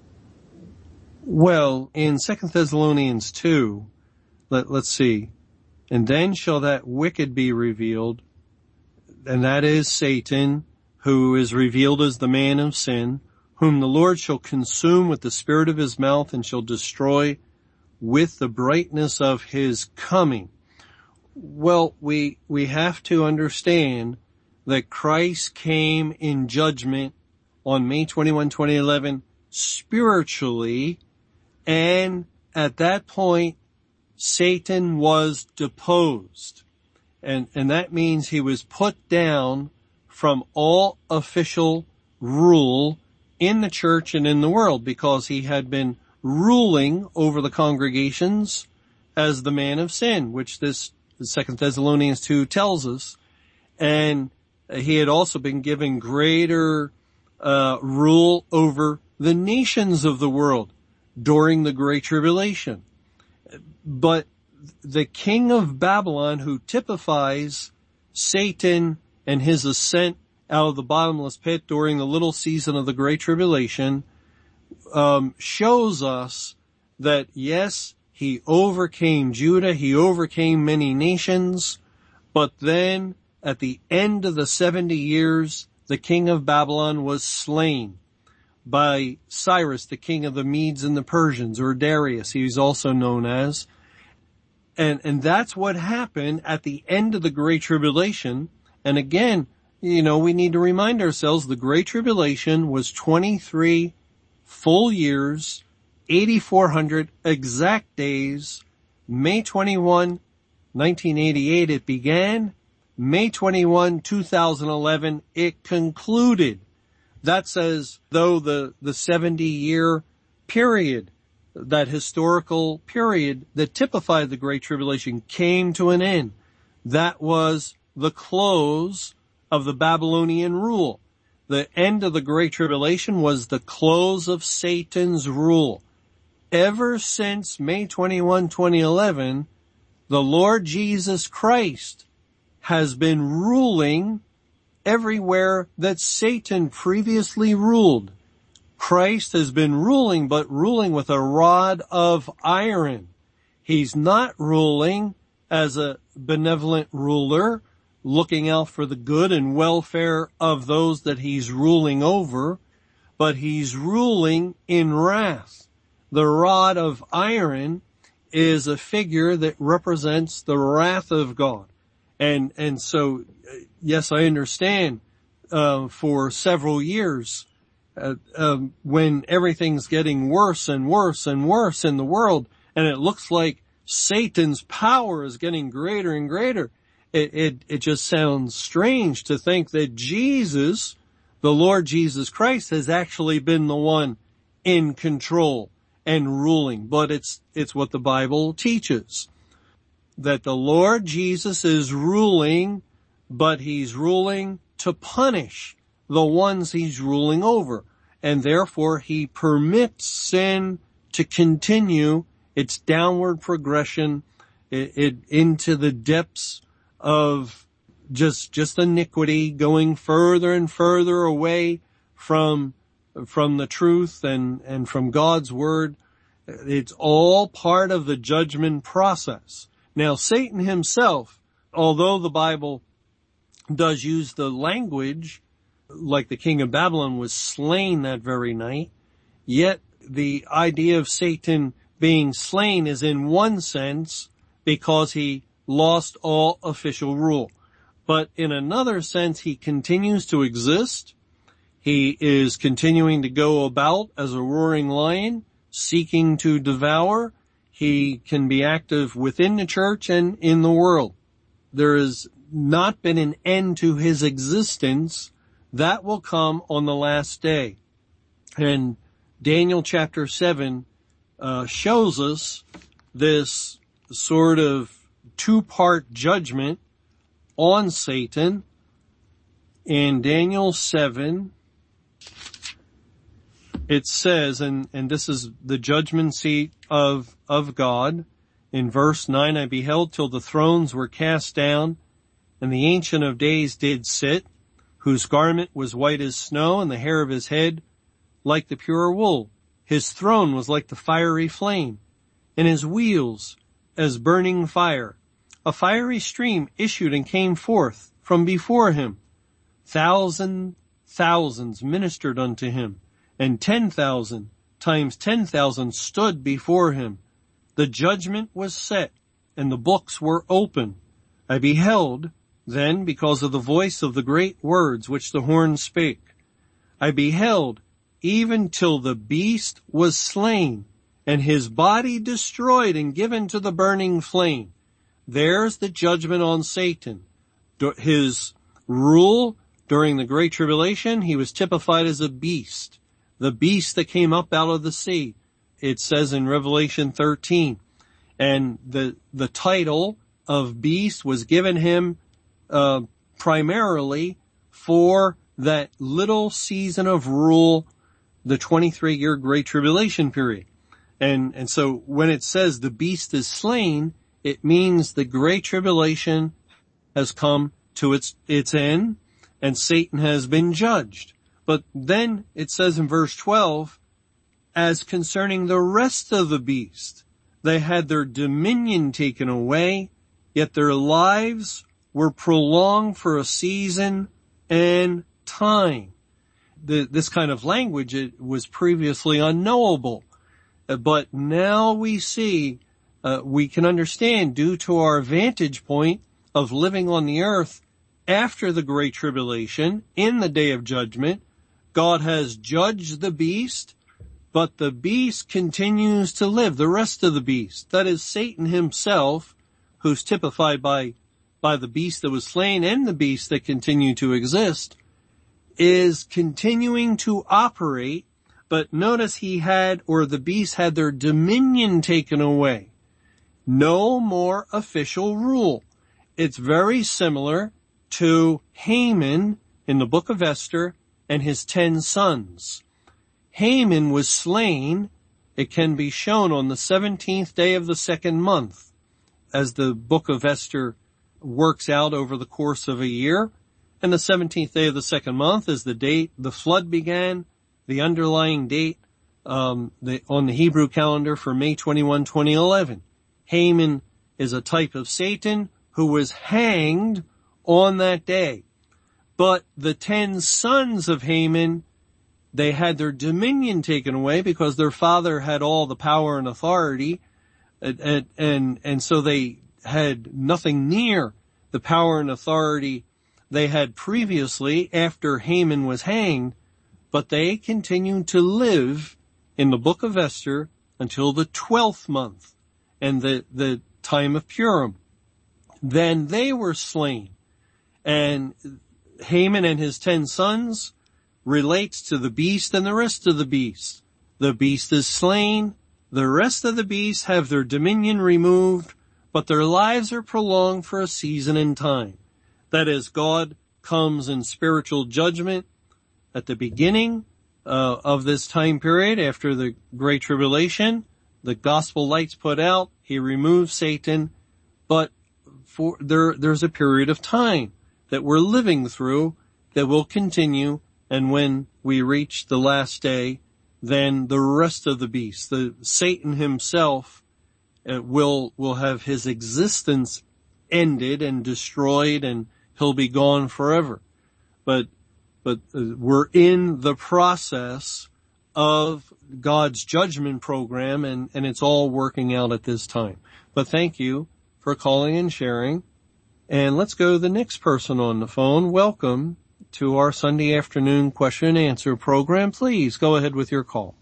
Well, in Second Thessalonians two, let, let's see, and then shall that wicked be revealed, and that is Satan, who is revealed as the man of sin, whom the Lord shall consume with the spirit of his mouth and shall destroy with the brightness of his coming. Well, we, we have to understand that Christ came in judgment on May twenty-first, twenty eleven, spiritually, and at that point, Satan was deposed. And, and that means he was put down from all official rule in the church and in the world, because he had been ruling over the congregations as the man of sin, which this Second Thessalonians two tells us. And he had also been given greater uh rule over the nations of the world during the Great Tribulation. But the king of Babylon, who typifies Satan and his ascent out of the bottomless pit during the little season of the Great Tribulation, um, shows us that, yes, he overcame Judah, he overcame many nations, but then at the end of the seventy years, the king of Babylon was slain by Cyrus, the king of the Medes and the Persians, or Darius, he's also known as. And, and that's what happened at the end of the Great Tribulation. And again, you know, we need to remind ourselves the Great Tribulation was twenty-three full years, eighty-four hundred exact days. May twenty-first, nineteen eighty-eight it began. May twenty-first, two thousand eleven it concluded. That's as though the, the seventy year period, that historical period that typified the Great Tribulation, came to an end. That was the close of the Babylonian rule. The end of the Great Tribulation was the close of Satan's rule. Ever since May twenty-first, twenty eleven, the Lord Jesus Christ has been ruling everywhere that Satan previously ruled. Christ has been ruling, but ruling with a rod of iron. He's not ruling as a benevolent ruler, looking out for the good and welfare of those that he's ruling over, but he's ruling in wrath. The rod of iron is a figure that represents the wrath of God. And, and so, yes, I understand, uh, for several years, uh, um, when everything's getting worse and worse and worse in the world, and it looks like Satan's power is getting greater and greater, it, it, it just sounds strange to think that Jesus, the Lord Jesus Christ, has actually been the one in control and ruling. But it's, it's what the Bible teaches, that the Lord Jesus is ruling, but he's ruling to punish the ones he's ruling over. And therefore he permits sin to continue its downward progression it, it, into the depths of just, just iniquity, going further and further away from, from the truth and, and from God's word. It's all part of the judgment process. Now, Satan himself, although the Bible does use the language like the king of Babylon was slain that very night, yet the idea of Satan being slain is in one sense because he lost all official rule. But in another sense, he continues to exist. He is continuing to go about as a roaring lion, seeking to devour. He can be active within the church and in the world. There has not been an end to his existence. That will come on the last day. And Daniel chapter seven uh, shows us this sort of two-part judgment on Satan. In Daniel seven, it says, and, and this is the judgment seat of, of God. In verse nine, I beheld till the thrones were cast down, and the Ancient of Days did sit, whose garment was white as snow, and the hair of his head like the pure wool. His throne was like the fiery flame, and his wheels as burning fire. A fiery stream issued and came forth from before him. Thousand thousands ministered unto him, and ten thousand times ten thousand stood before him. The judgment was set, and the books were open. I beheld, then, because of the voice of the great words which the horn spake, I beheld, even till the beast was slain, and his body destroyed and given to the burning flame. There's the judgment on Satan. His rule during the Great Tribulation, he was typified as a beast, the beast that came up out of the sea. It says in Revelation thirteen. And the, the title of beast was given him, uh, primarily for that little season of rule, the twenty-three year Great Tribulation period. And, and so when it says the beast is slain, it means the Great Tribulation has come to its, its end, and Satan has been judged. But then it says in verse twelve, as concerning the rest of the beast, they had their dominion taken away, yet their lives were prolonged for a season and time. The, this kind of language, it was previously unknowable. Uh, but now we see, uh, we can understand due to our vantage point of living on the earth after the Great Tribulation, in the day of judgment, God has judged the beast, but the beast continues to live, the rest of the beast. That is Satan himself, who's typified by, by the beast that was slain and the beasts that continue to exist, is continuing to operate, but notice he had, or the beast had their dominion taken away. No more official rule. It's very similar to Haman in the book of Esther and his ten sons. Haman was slain, it can be shown, on the seventeenth day of the second month, as the book of Esther works out over the course of a year. And the seventeenth day of the second month is the date the flood began, the underlying date um, the, on the Hebrew calendar for May twenty-first, twenty eleven. Haman is a type of Satan who was hanged on that day. But the ten sons of Haman, they had their dominion taken away because their father had all the power and authority, and, and, and, and so they had nothing near the power and authority they had previously after Haman was hanged, but they continued to live in the book of Esther until the twelfth month and the, the time of Purim. Then they were slain. And Haman and his ten sons relates to the beast and the rest of the beasts. The beast is slain. The rest of the beasts have their dominion removed, but their lives are prolonged for a season and time. That is, God comes in spiritual judgment at the beginning uh, of this time period after the Great Tribulation. The gospel light's put out. He removes Satan, but for there, there's a period of time that we're living through that will continue, and when we reach the last day, then the rest of the beasts, the Satan himself, uh, will will have his existence ended and destroyed, and he'll be gone forever. But but uh, we're in the process of God's judgment program, and and it's all working out at this time. But thank you for calling and sharing. And let's go to the next person on the phone. Welcome to our Sunday afternoon question and answer program. Please go ahead with your call.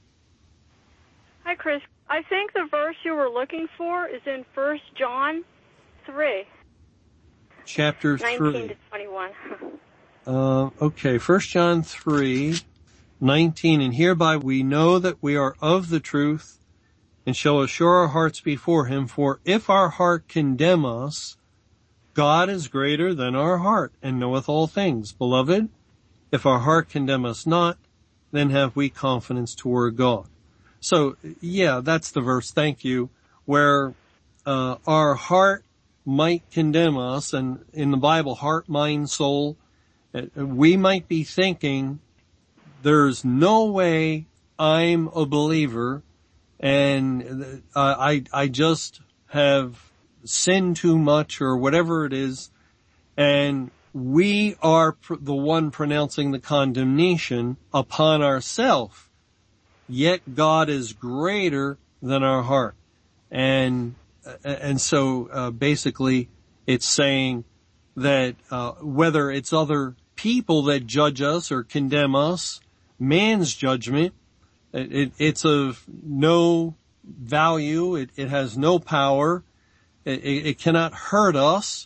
Hi, Chris. I think the verse you were looking for is in First John three. Chapter three. nineteen to twenty-one. Uh, okay, First John three, nineteen. And hereby we know that we are of the truth and shall assure our hearts before him. For if our heart condemn us, God is greater than our heart, and knoweth all things. Beloved, if our heart condemn us not, then have we confidence toward God. So, yeah, that's the verse, thank you, where uh, our heart might condemn us, and in the Bible, heart, mind, soul, we might be thinking, there's no way I'm a believer, and uh, I, I just have sin too much or whatever it is, and we are pr- the one pronouncing the condemnation upon ourselves, yet God is greater than our heart. And, and so, uh, basically it's saying that, uh, whether it's other people that judge us or condemn us, man's judgment, it, it, it's of no value. It, it has no power. It, it, it cannot hurt us.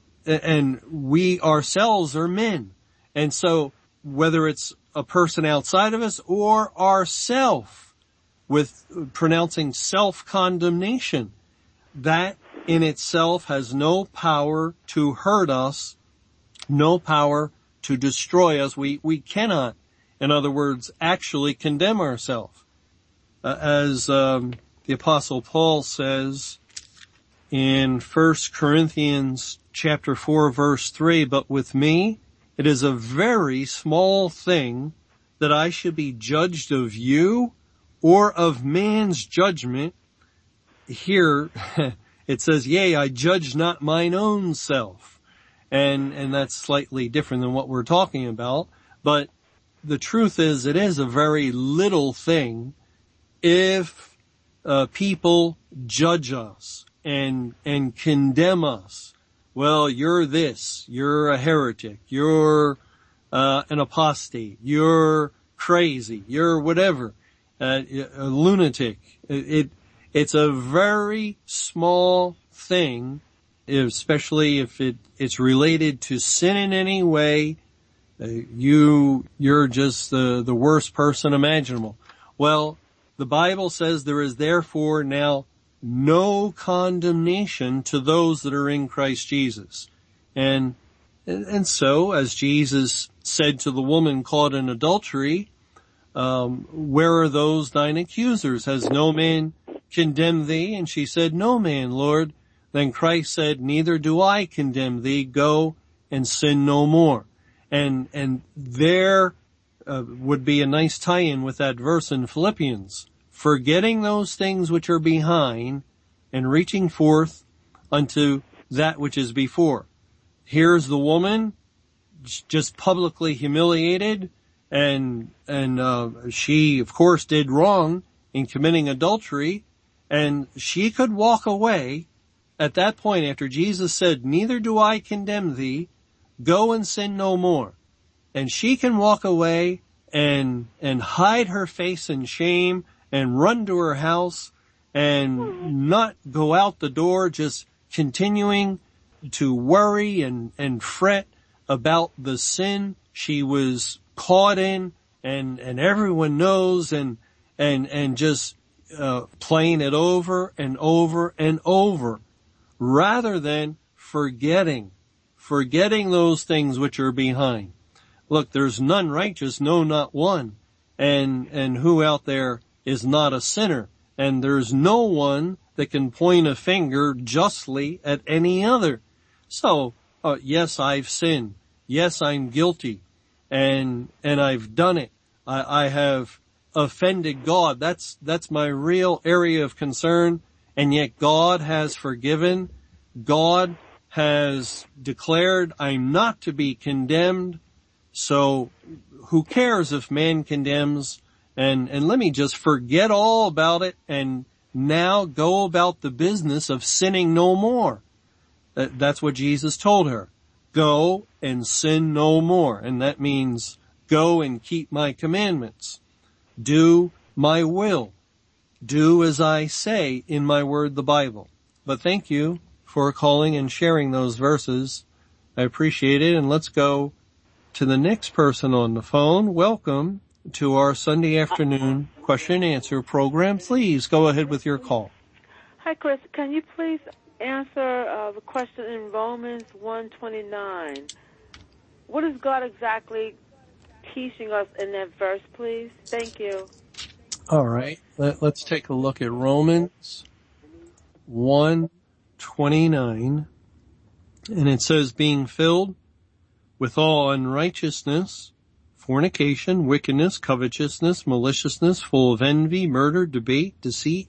And we ourselves are men. And so whether it's a person outside of us or ourself with pronouncing self-condemnation, that in itself has no power to hurt us, no power to destroy us. We, we cannot, in other words, actually condemn ourselves. Uh, as, um, the Apostle Paul says in First Corinthians chapter four verse three, but with me, it is a very small thing that I should be judged of you or of man's judgment. Here, it says, yea, I judge not mine own self. And, and that's slightly different than what we're talking about. But the truth is, it is a very little thing if, uh, people judge us and, and condemn us. Well, you're this, you're a heretic, you're, uh, an apostate, you're crazy, you're whatever, uh, a lunatic. It, it, it's a very small thing, especially if it, it's related to sin in any way. Uh, you, you're just the, the worst person imaginable. Well, the Bible says there is therefore now no condemnation to those that are in Christ Jesus. And, and so, as Jesus said to the woman caught in adultery, um, where are those thine accusers? Has no man condemned thee? And she said, no man, Lord. Then Christ said, neither do I condemn thee. Go and sin no more. And, and there uh, would be a nice tie-in with that verse in Philippians. Forgetting those things which are behind and reaching forth unto that which is before. Here's the woman just publicly humiliated, and, and, uh, she of course did wrong in committing adultery, and she could walk away at that point after Jesus said, neither do I condemn thee, go and sin no more. And she can walk away and, and hide her face in shame and run to her house and not go out the door, just continuing to worry and, and fret about the sin she was caught in, and, and everyone knows, and, and, and just, uh, playing it over and over and over, rather than forgetting, forgetting those things which are behind. Look, there's none righteous, no, not one. And, and who out there is not a sinner? And there's no one that can point a finger justly at any other. So, uh, yes, I've sinned. Yes, I'm guilty. And, and I've done it. I, I have offended God. That's, that's my real area of concern. And yet God has forgiven. God has declared I'm not to be condemned. So who cares if man condemns? And, and let me just forget all about it and now go about the business of sinning no more. That, that's what Jesus told her. Go and sin no more. And that means go and keep my commandments. Do my will. Do as I say in my word, the Bible. But thank you for calling and sharing those verses. I appreciate it. And let's go to the next person on the phone. Welcome to our Sunday afternoon question and answer program. Please go ahead with your call. Hi, Chris. Can you please answer uh, the question in Romans one twenty-nine? What is God exactly teaching us in that verse, please? Thank you. All right. Let, let's take a look at Romans one twenty-nine. And it says, being filled with all unrighteousness, fornication, wickedness, covetousness, maliciousness, full of envy, murder, debate, deceit,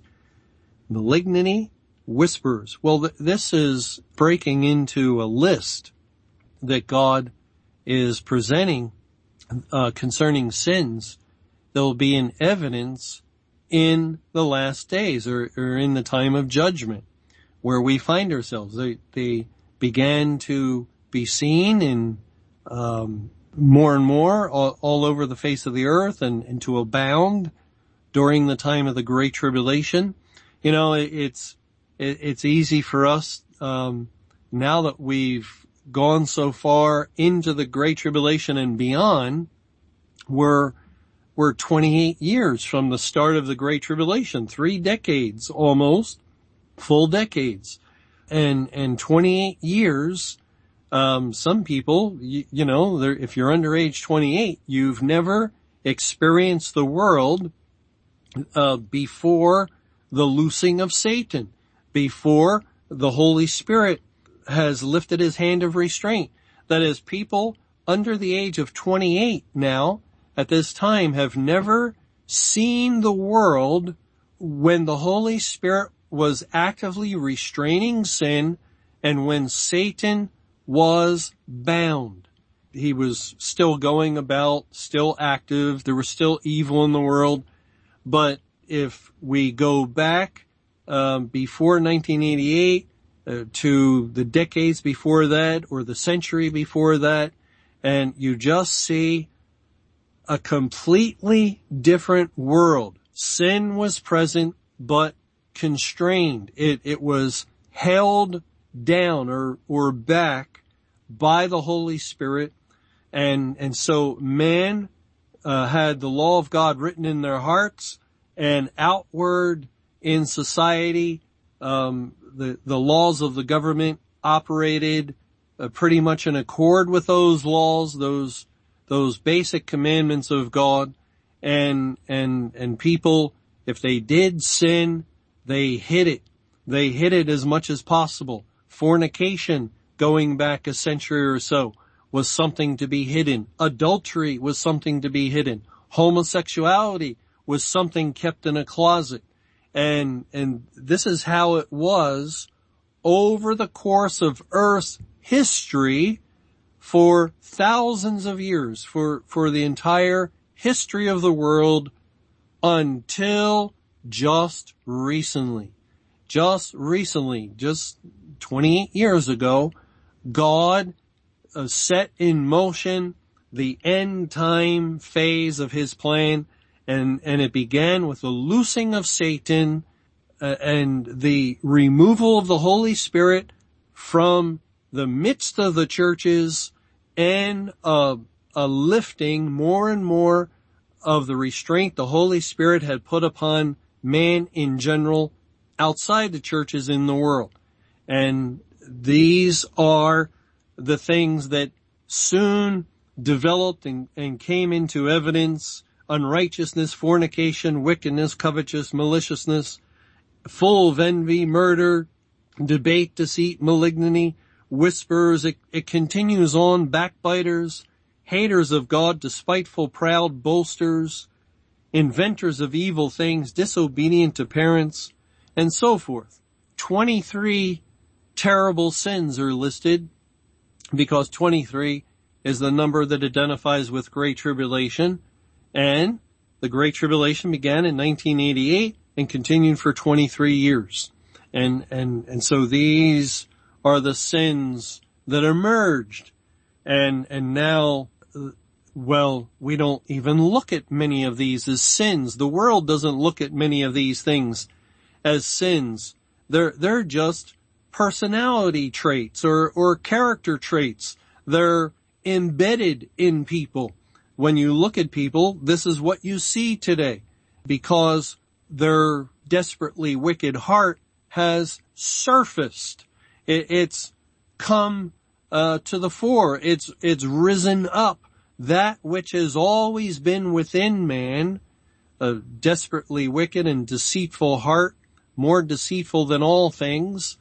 malignity, whispers. Well, th- this is breaking into a list that God is presenting uh, concerning sins, they'll be in evidence in the last days, or, or in the time of judgment, where we find ourselves. They, they began to be seen in um, more and more all, all over the face of the earth, and, and to abound during the time of the Great Tribulation. You know, it, it's it, it's easy for us um, now that we've gone so far into the Great Tribulation and beyond. We're we're twenty-eight years from the start of the Great Tribulation, three decades almost, full decades, and and twenty-eight years. Um, some people, you, you know, if you're under age twenty-eight, you've never experienced the world uh, before the loosing of Satan, before the Holy Spirit has lifted his hand of restraint. That is, people under the age of twenty-eight now, at this time, have never seen the world when the Holy Spirit was actively restraining sin and when Satan was bound. He was still going about, still active. There was still evil in the world. But if we go back um, before nineteen eighty-eight uh, to the decades before that, or the century before that, and you just see a completely different world. Sin was present, but constrained. It, it was held down or, or back by the Holy Spirit. And, and so man, uh, had the law of God written in their hearts, and outward in society, um, the, the laws of the government operated uh, pretty much in accord with those laws, those those basic commandments of God, and, and, and people, if they did sin, they hid it. They hid it as much as possible. Fornication, going back a century or so, was something to be hidden. Adultery was something to be hidden. Homosexuality was something kept in a closet. And, and this is how it was over the course of Earth's history for thousands of years, for, for the entire history of the world, until just recently. Just recently, just twenty-eight years ago, God uh, set in motion the end time phase of his plan, and, and it began with the loosing of Satan uh, and the removal of the Holy Spirit from the midst of the churches, and a, a lifting more and more of the restraint the Holy Spirit had put upon man in general outside the churches in the world. And these are the things that soon developed and, and came into evidence: unrighteousness, fornication, wickedness, covetousness, maliciousness, full of envy, murder, debate, deceit, malignity, whisperers. It, it continues on: backbiters, haters of God, despiteful, proud, boasters, inventors of evil things, disobedient to parents, and so forth. twenty-three terrible sins are listed, because twenty-three is the number that identifies with Great Tribulation. And the Great Tribulation began in nineteen eighty-eight and continued for twenty-three years. And, and, and so these are the sins that emerged. And, and now, well, we don't even look at many of these as sins. The world doesn't look at many of these things as sins. They're, they're just personality traits or, or character traits. They're embedded in people. When you look at people, this is what you see today, because their desperately wicked heart has surfaced. It, it's come uh, to the fore. It's it's risen up. That which has always been within man, a desperately wicked and deceitful heart, more deceitful than all things,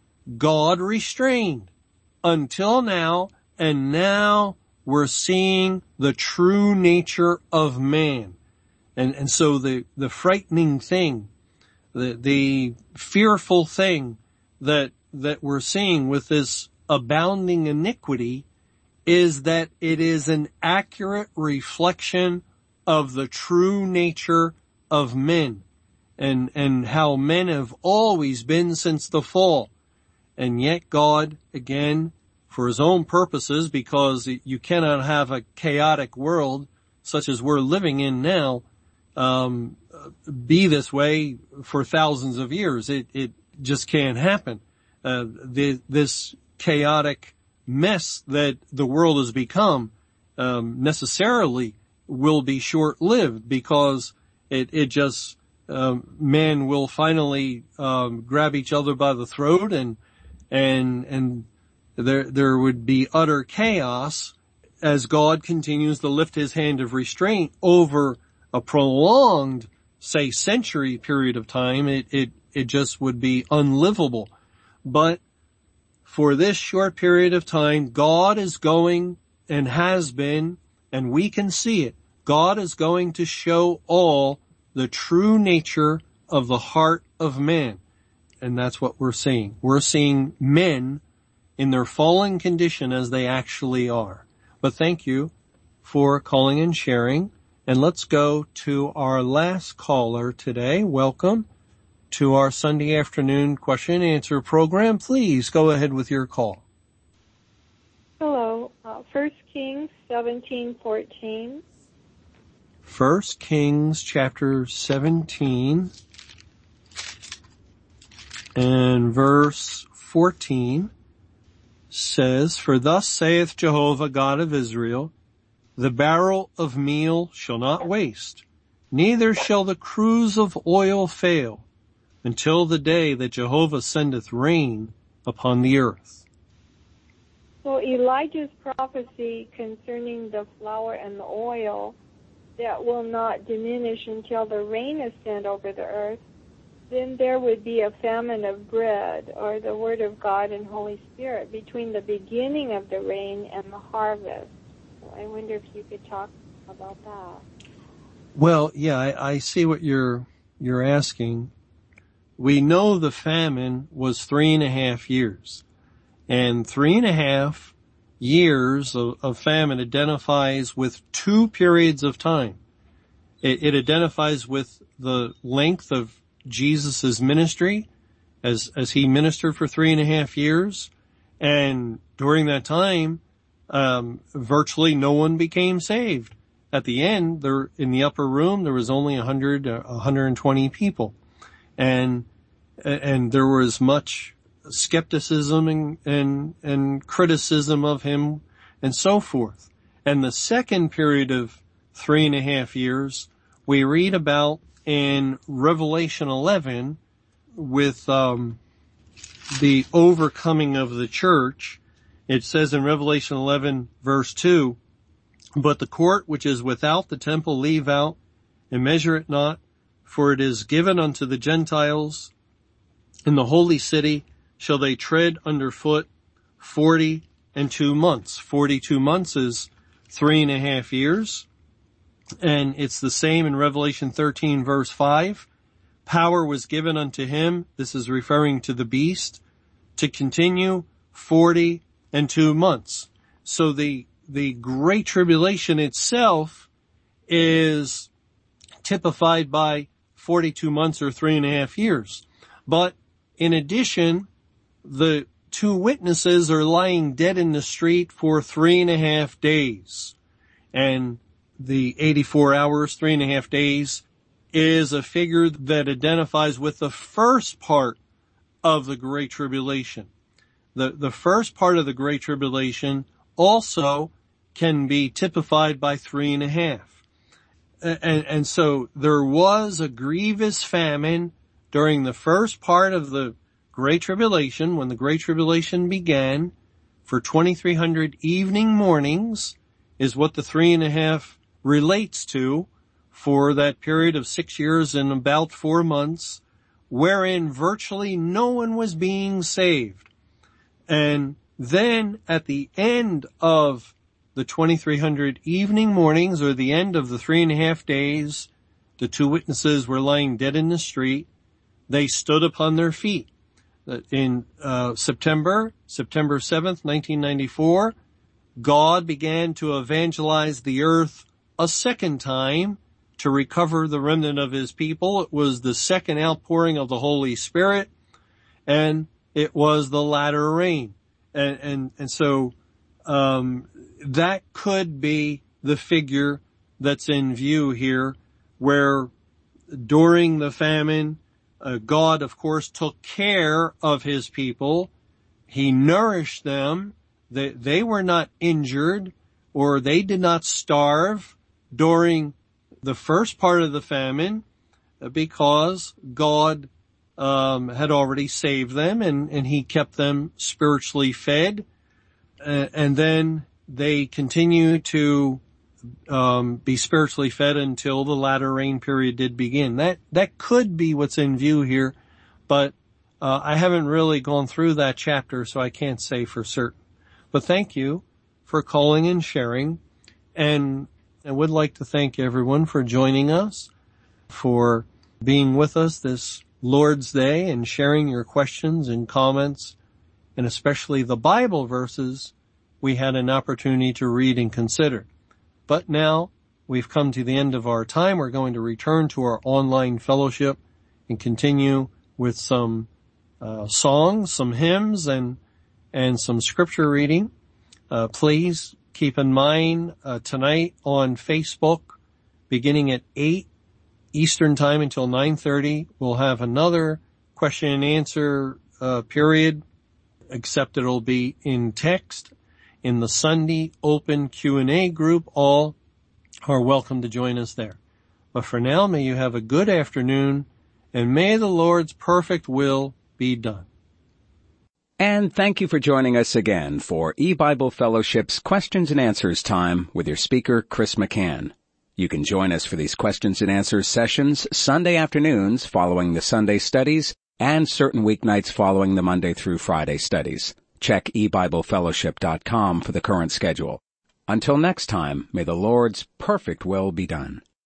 God restrained until now, and now we're seeing the true nature of man. And, and so the, the frightening thing, the, the fearful thing that, that we're seeing with this abounding iniquity is that it is an accurate reflection of the true nature of men and, and how men have always been since the fall. And yet God, again, for his own purposes, because you cannot have a chaotic world such as we're living in now, um, be this way for thousands of years. It, it just can't happen. Uh, the, this chaotic mess that the world has become, um, necessarily will be short-lived because it, it just, um, men will finally, um, grab each other by the throat and, and, and there, there would be utter chaos as God continues to lift his hand of restraint over a prolonged, say, century period of time. It, it, it just would be unlivable. But for this short period of time, God is going and has been, and we can see it, God is going to show all the true nature of the heart of man. And that's what we're seeing. We're seeing men in their fallen condition as they actually are. But thank you for calling and sharing. And let's go to our last caller today. Welcome to our Sunday afternoon question and answer program. Please go ahead with your call. Hello. Uh, First Kings seventeen fourteen. First Kings chapter seventeen and verse fourteen says, "For thus saith Jehovah God of Israel, the barrel of meal shall not waste, neither shall the cruse of oil fail, until the day that Jehovah sendeth rain upon the earth." So Elijah's prophecy concerning the flour and the oil that will not diminish until the rain is sent over the earth, then there would be a famine of bread, or the Word of God and Holy Spirit, between the beginning of the rain and the harvest. So I wonder if you could talk about that. Well, yeah, I, I see what you're you're asking. We know the famine was three and a half years. And three and a half years of, of famine identifies with two periods of time. It, it identifies with the length of Jesus' ministry as, as he ministered for three and a half years. And during that time, um, virtually no one became saved. At the end, there, in the upper room, there was only a hundred, a hundred and twenty people. And, and there was much skepticism and, and, and criticism of him and so forth. And the second period of three and a half years, we read about in Revelation eleven with, um, the overcoming of the church. It says in Revelation eleven verse two, "But the court which is without the temple leave out, and measure it not, for it is given unto the Gentiles. In the holy city shall they tread under foot forty and two months. Forty-two months is three and a half years. And it's the same in Revelation thirteen verse five. "Power was given unto him," this is referring to the beast, "to continue forty and two months. So the, the Great Tribulation itself is typified by forty-two months or three and a half years. But in addition, the two witnesses are lying dead in the street for three and a half days. And the eighty-four hours, three and a half days, is a figure that identifies with the first part of the Great Tribulation. The, the first part of the Great Tribulation also can be typified by three and a half. And, and so there was a grievous famine during the first part of the Great Tribulation, when the Great Tribulation began, for twenty-three hundred evening mornings is what the three and a half relates to, for that period of six years and about four months, wherein virtually no one was being saved. And then at the end of the twenty-three hundred evening mornings, or the end of the three and a half days, the two witnesses were lying dead in the street. They stood upon their feet. In uh, September, September seventh, nineteen ninety-four, God began to evangelize the earth a second time to recover the remnant of his people. It was the second outpouring of the Holy Spirit, and it was the latter rain. And, and, and so, um, that could be the figure that's in view here, where during the famine, uh, God, of course, took care of his people. He nourished them. They, they were not injured, or they did not starve during the first part of the famine, because God um, had already saved them, and, and he kept them spiritually fed. Uh, and then they continue to um, be spiritually fed until the latter rain period did begin. That that could be what's in view here, but uh, I haven't really gone through that chapter, so I can't say for certain. But thank you for calling and sharing, and I would like to thank everyone for joining us, for being with us this Lord's Day and sharing your questions and comments, and especially the Bible verses we had an opportunity to read and consider. But now we've come to the end of our time. We're going to return to our online fellowship and continue with some uh, songs, some hymns, and and some scripture reading. Uh, please keep in mind, uh, tonight on Facebook, beginning at eight Eastern Time until nine thirty, we'll have another question and answer uh, period, except it'll be in text in the Sunday Open Q and A group. All are welcome to join us there. But for now, may you have a good afternoon, and may the Lord's perfect will be done. And thank you for joining us again for E-Bible Fellowship's Questions and Answers time with your speaker, Chris McCann. You can join us for these questions and answers sessions Sunday afternoons following the Sunday studies and certain weeknights following the Monday through Friday studies. Check e bible fellowship dot com for the current schedule. Until next time, may the Lord's perfect will be done.